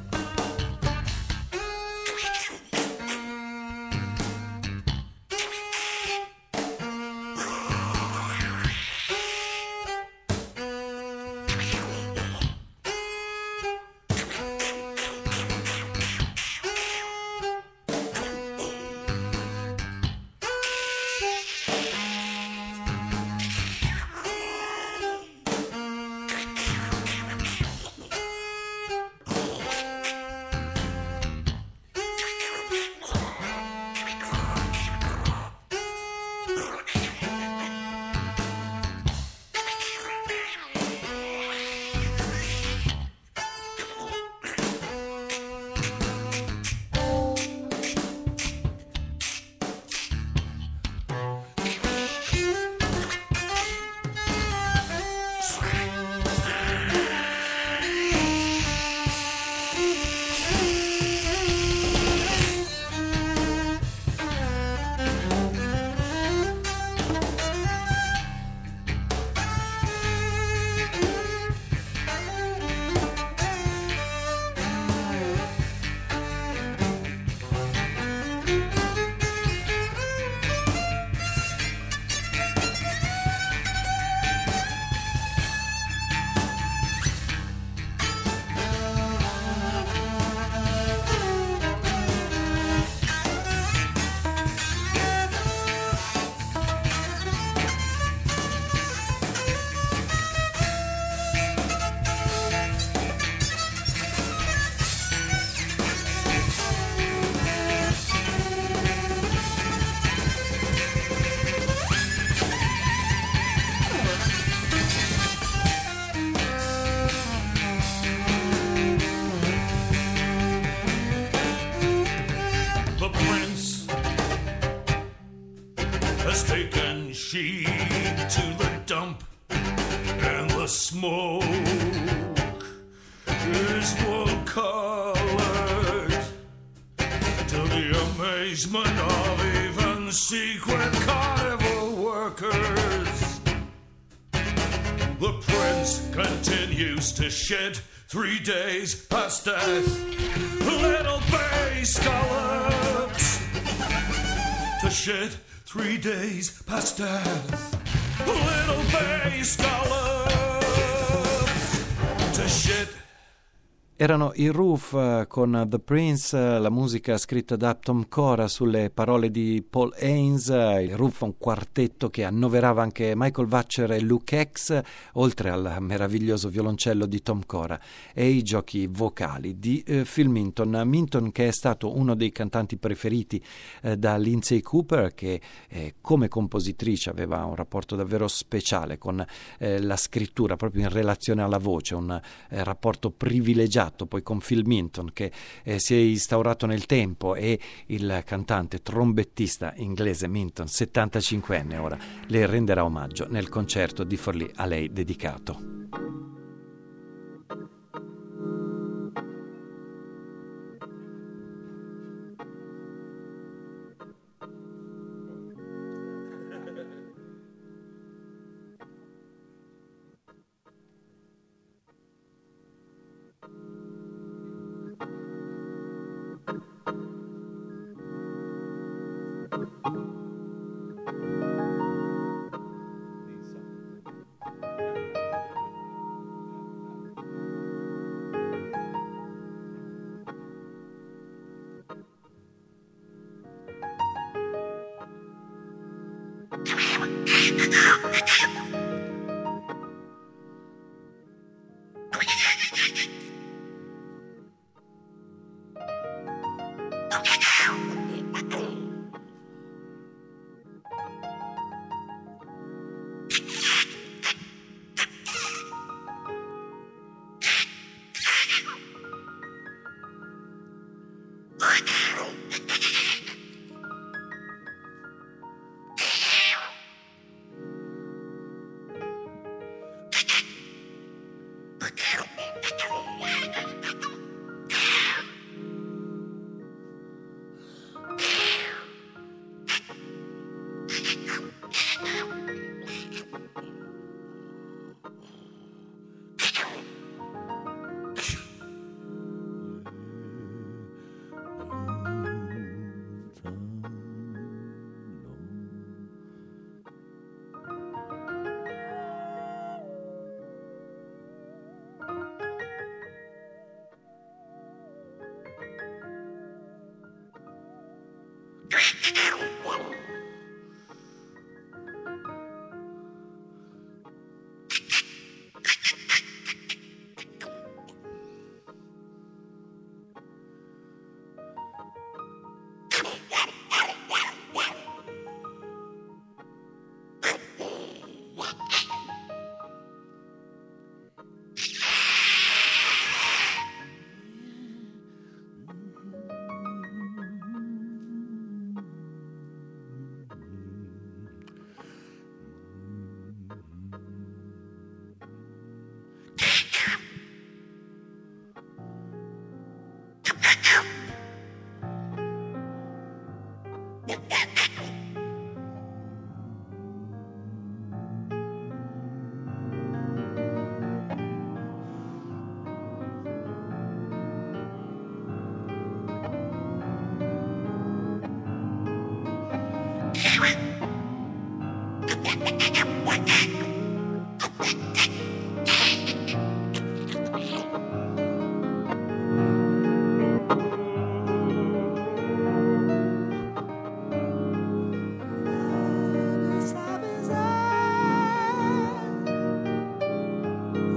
She to the dump, and the smoke is wool-colored, to the amazement of even secret carnival workers. The prince continues to shed three days past death, little bay scallops to shed three days past death, little bay scallops to shed. Erano i Roof uh, con The Prince, uh, la musica scritta da Tom Cora sulle parole di Paul Haynes. Uh, il Roof, un quartetto che annoverava anche Michael Wachter e Luke X, oltre al meraviglioso violoncello di Tom Cora e i giochi vocali di uh, Phil Minton. Minton, che è stato uno dei cantanti preferiti uh, da Lindsay Cooper, che eh, come compositrice aveva un rapporto davvero speciale con eh, la scrittura, proprio in relazione alla voce, un eh, rapporto privilegiato poi con Phil Minton, che eh, si è instaurato nel tempo, e il cantante trombettista inglese Minton, settantacinquenne ora, le renderà omaggio nel concerto di Forlì a lei dedicato.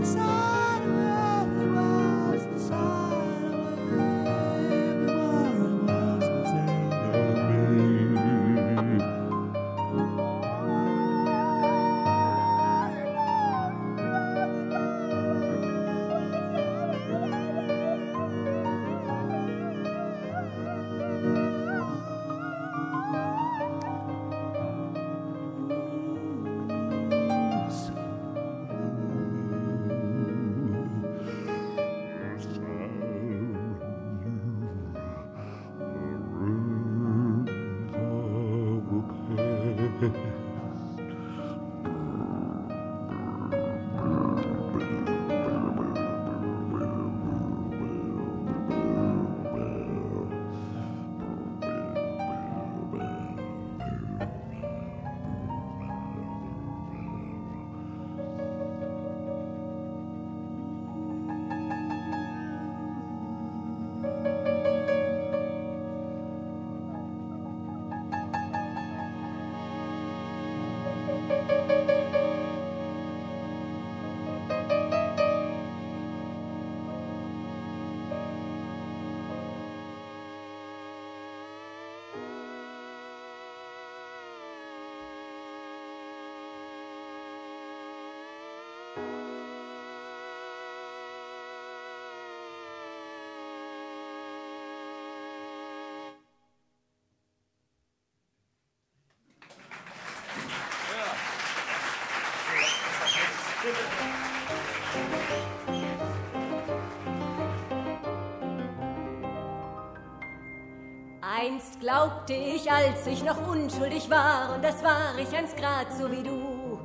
Einst glaubte ich, als ich noch unschuldig war, und das war ich einst grad so wie du.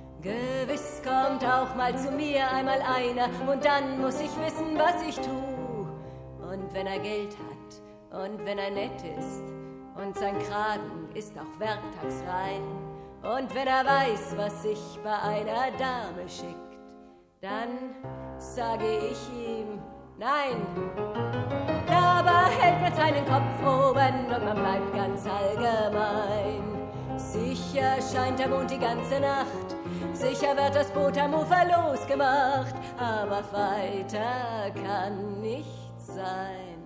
Gewiss kommt auch mal zu mir einmal einer, und dann muss ich wissen, was ich tu. Und wenn er Geld hat, und wenn er nett ist, und sein Kragen ist auch werktagsrein, und wenn er weiß, was sich bei einer Dame schickt, dann sage ich ihm nein. Aber hält mit seinen Kopf oben und man bleibt ganz allgemein. Sicher scheint der Mond die ganze Nacht, sicher wird das Boot am Ufer losgemacht, aber weiter kann nichts sein.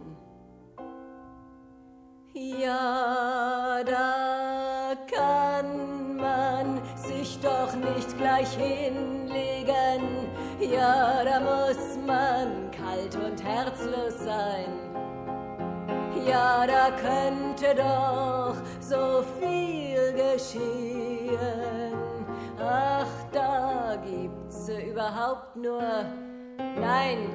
Ja, da kann man sich doch nicht gleich hinlegen, ja, da muss man kalt und herzlos sein. Ja, da könnte doch so viel geschehen. Ach, da gibt's überhaupt nur nein.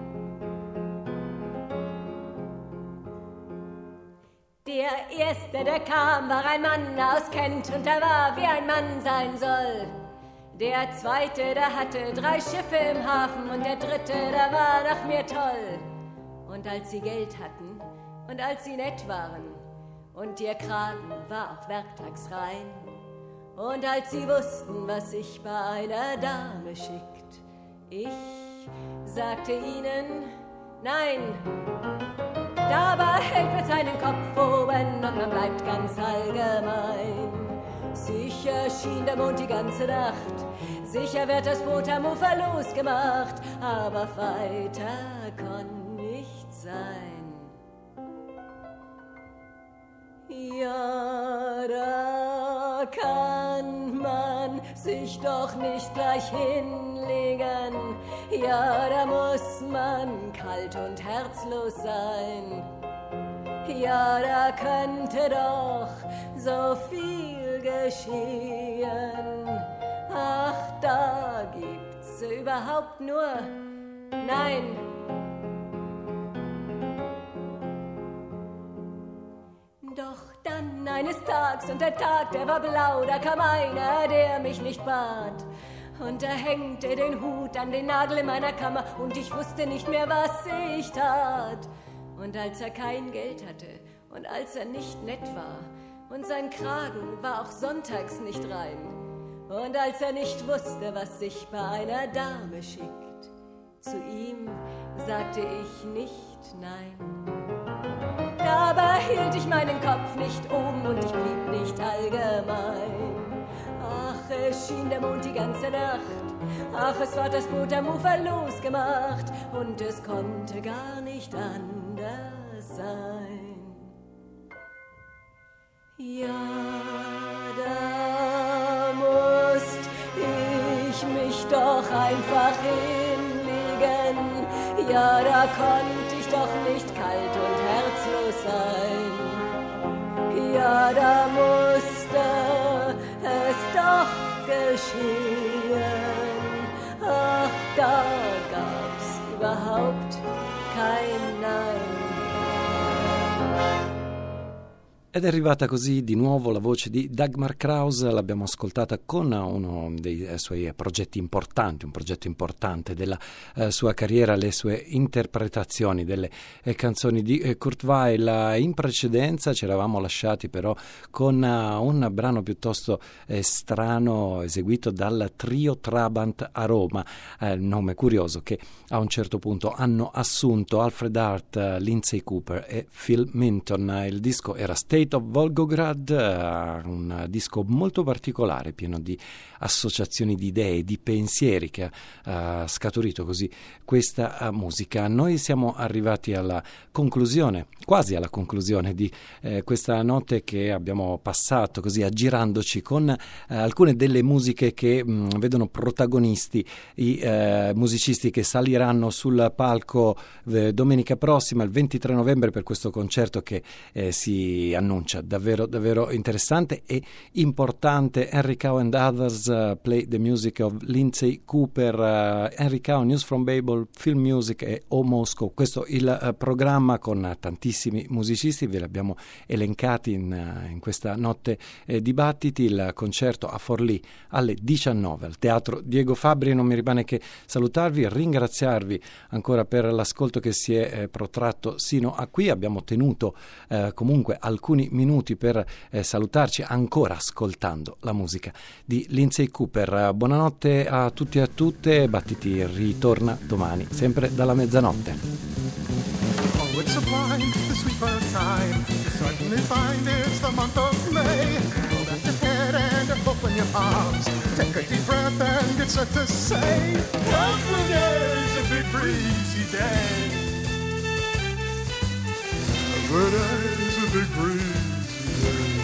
Der Erste, der kam, war ein Mann aus Kent, und er war, wie ein Mann sein soll. Der Zweite, der hatte drei Schiffe im Hafen, und der Dritte, der war nach mir toll. Und als sie Geld hatten, und als sie nett waren, und ihr Kragen war auch werktagsrein, und als sie wussten, was sich bei einer Dame schickt, ich sagte ihnen nein. Dabei hält mit seinem Kopf oben und man bleibt ganz allgemein. Sicher schien der Mond die ganze Nacht, sicher wird das Boot am Ufer losgemacht, aber weiter kann nichts sein. Ja, da kann man sich doch nicht gleich hinlegen, ja, da muss man kalt und herzlos sein. Ja, da könnte doch so viel geschehen. Ach, da gibt's überhaupt nur nein. Doch dann eines Tags, und der Tag, der war blau, da kam einer, der mich nicht bat. Und er hängte den Hut an den Nagel in meiner Kammer, und ich wusste nicht mehr, was ich tat. Und als er kein Geld hatte, und als er nicht nett war, und sein Kragen war auch sonntags nicht rein, und als er nicht wusste, was sich bei einer Dame schickt, zu ihm sagte ich nicht nein. Dabei hielt ich meinen Kopf nicht oben und ich blieb nicht allgemein. Ach, es schien der Mond die ganze Nacht, Ach, es war das Boot am Ufer losgemacht und es konnte gar nicht anders sein. Ja, da musst ich mich doch einfach hinlegen. Ja, da konnt ich doch nicht kalt und herzlos sein. Ja, da musste es doch geschehen. Ach, da gab's überhaupt kein Nein. Ed è arrivata così di nuovo la voce di Dagmar Krause, l'abbiamo ascoltata con uno dei suoi progetti importanti, un progetto importante della eh, sua carriera, le sue interpretazioni delle eh, canzoni di eh, Kurt Weill. In precedenza ci eravamo lasciati però con uh, un brano piuttosto eh, strano eseguito dal trio Trabant a Roma, eh, nome curioso che a un certo punto hanno assunto Alfred Hart, uh, Lindsay Cooper e Phil Minton. Il disco era State of Volgograd, uh, un disco molto particolare, pieno di associazioni di idee, di pensieri, che ha uh, scaturito così questa uh, musica. Noi siamo arrivati alla conclusione, quasi alla conclusione di eh, questa notte che abbiamo passato così aggirandoci con eh, alcune delle musiche che mh, vedono protagonisti i eh, musicisti che saliranno sul palco eh, domenica prossima, il ventitré novembre, per questo concerto che eh, si annuncia davvero davvero interessante e importante. Henry Cow and Others, uh, Play the Music of Lindsay Cooper, uh, Henry Cow, News from Babel, Film Music e O Moscow. Questo il uh, programma con uh, tantissimi musicisti, ve li abbiamo elencati in, uh, in questa notte eh, dibattiti. Il concerto a Forlì alle diciannove al Teatro Diego Fabbri. Non mi rimane che salutarvi, ringraziarvi ancora per l'ascolto che si è eh, protratto sino a qui. Abbiamo tenuto eh, comunque alcuni minuti per eh, salutarci ancora ascoltando la musica di Lindsay Cooper. Buonanotte a tutti e a tutte. Battiti ritorna domani sempre dalla mezzanotte. Oh, it's sublime, the sweet bird time. You certainly find it's the month of May. Hold out your head and open your arms. Take a deep breath and get set to say, every day's a big breezy day. Every day's a big breezy day.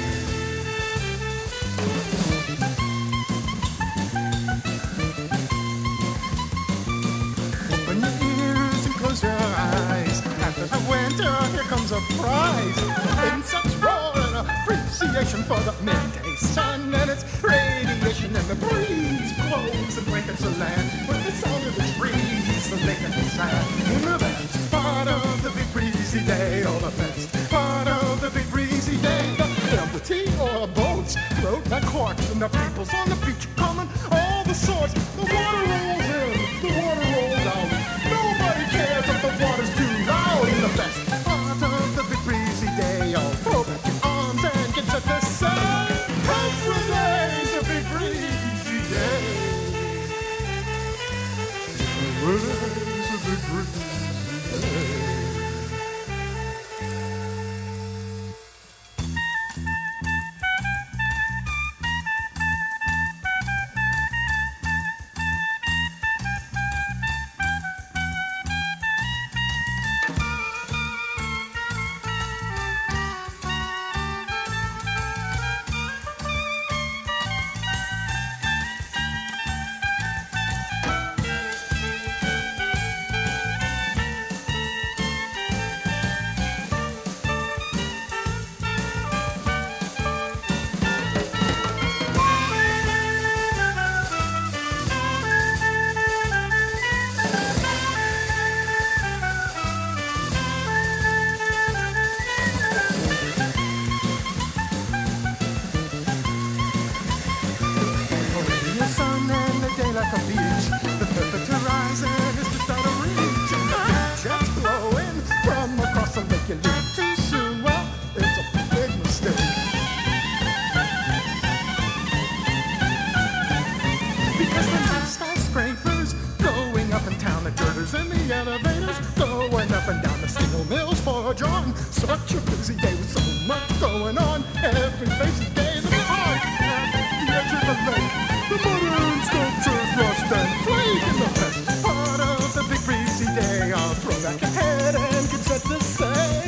Open your ears and close your eyes. After the winter, here comes a prize. Insects roar in appreciation for the midday sun and its radiation, and the breeze blows and blankets the land with the sound of the trees, the lake and the sand. And the best part of the big breezy day, oh, the best part of the big breezy day, the empty or boats float like corks, and the people's on the beach coming all the sorts. The water rolls in, the water rolls out. Nobody cares if the water's too loud. And the best part of the big breezy day, oh, throw back your arms and get set to say, every day's a big breezy day. Every day's a big breezy day. Such a busy day with so much going on. Every face is gay, the park at the edge of the lake. The modern sculptures rust then flake in the best part of the big breezy day. I'll throw back your head and get set to say,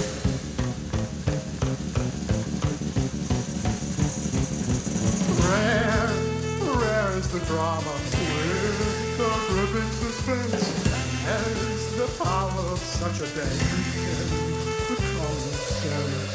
rare, rare is the drama with the gripping suspense, has the power of such a day and the common sense.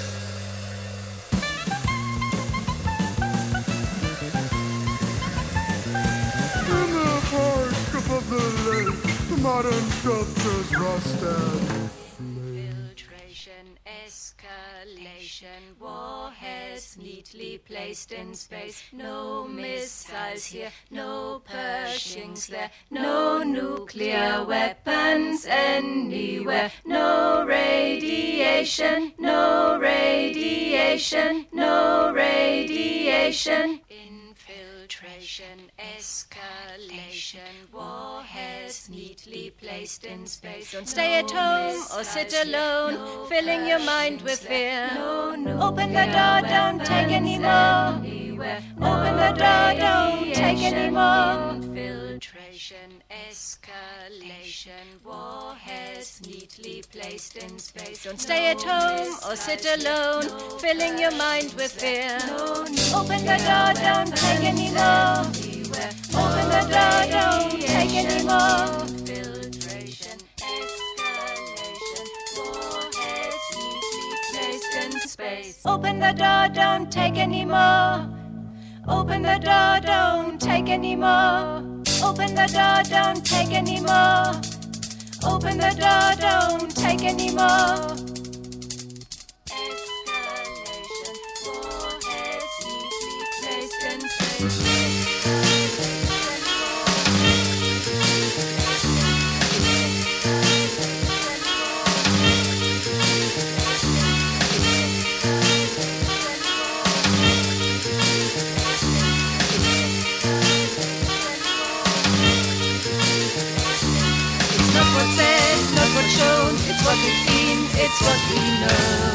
In the park above the lake, the modern sculptures rusted. Infiltration, escalation, warheads neatly placed in space. No missiles here, no Pershings there, no nuclear weapons anywhere. No radiation, no radiation, no radiation. Infiltration, escalation, warheads neatly placed in space. Don't stay at home or sit alone, filling your mind with fear. Open the door, don't take any more. Open the door, don't take any more. Infiltration, escalation, warheads neatly placed in space. Don't stay at home or sit alone, filling your mind with fear. Open the door, don't take any more. Open the door, don't take any more. Infiltration, escalation, warheads neatly placed in space. Open the door, don't take any more. Open the door, don't take any more. Open the door, don't take any more. Open the door, don't take any more. Escalation, warheads neatly placed in space. It's what we've seen, it's what we know.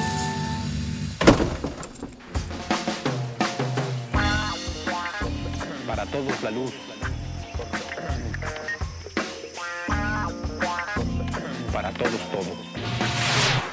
Para todos la luz. Para todos todo.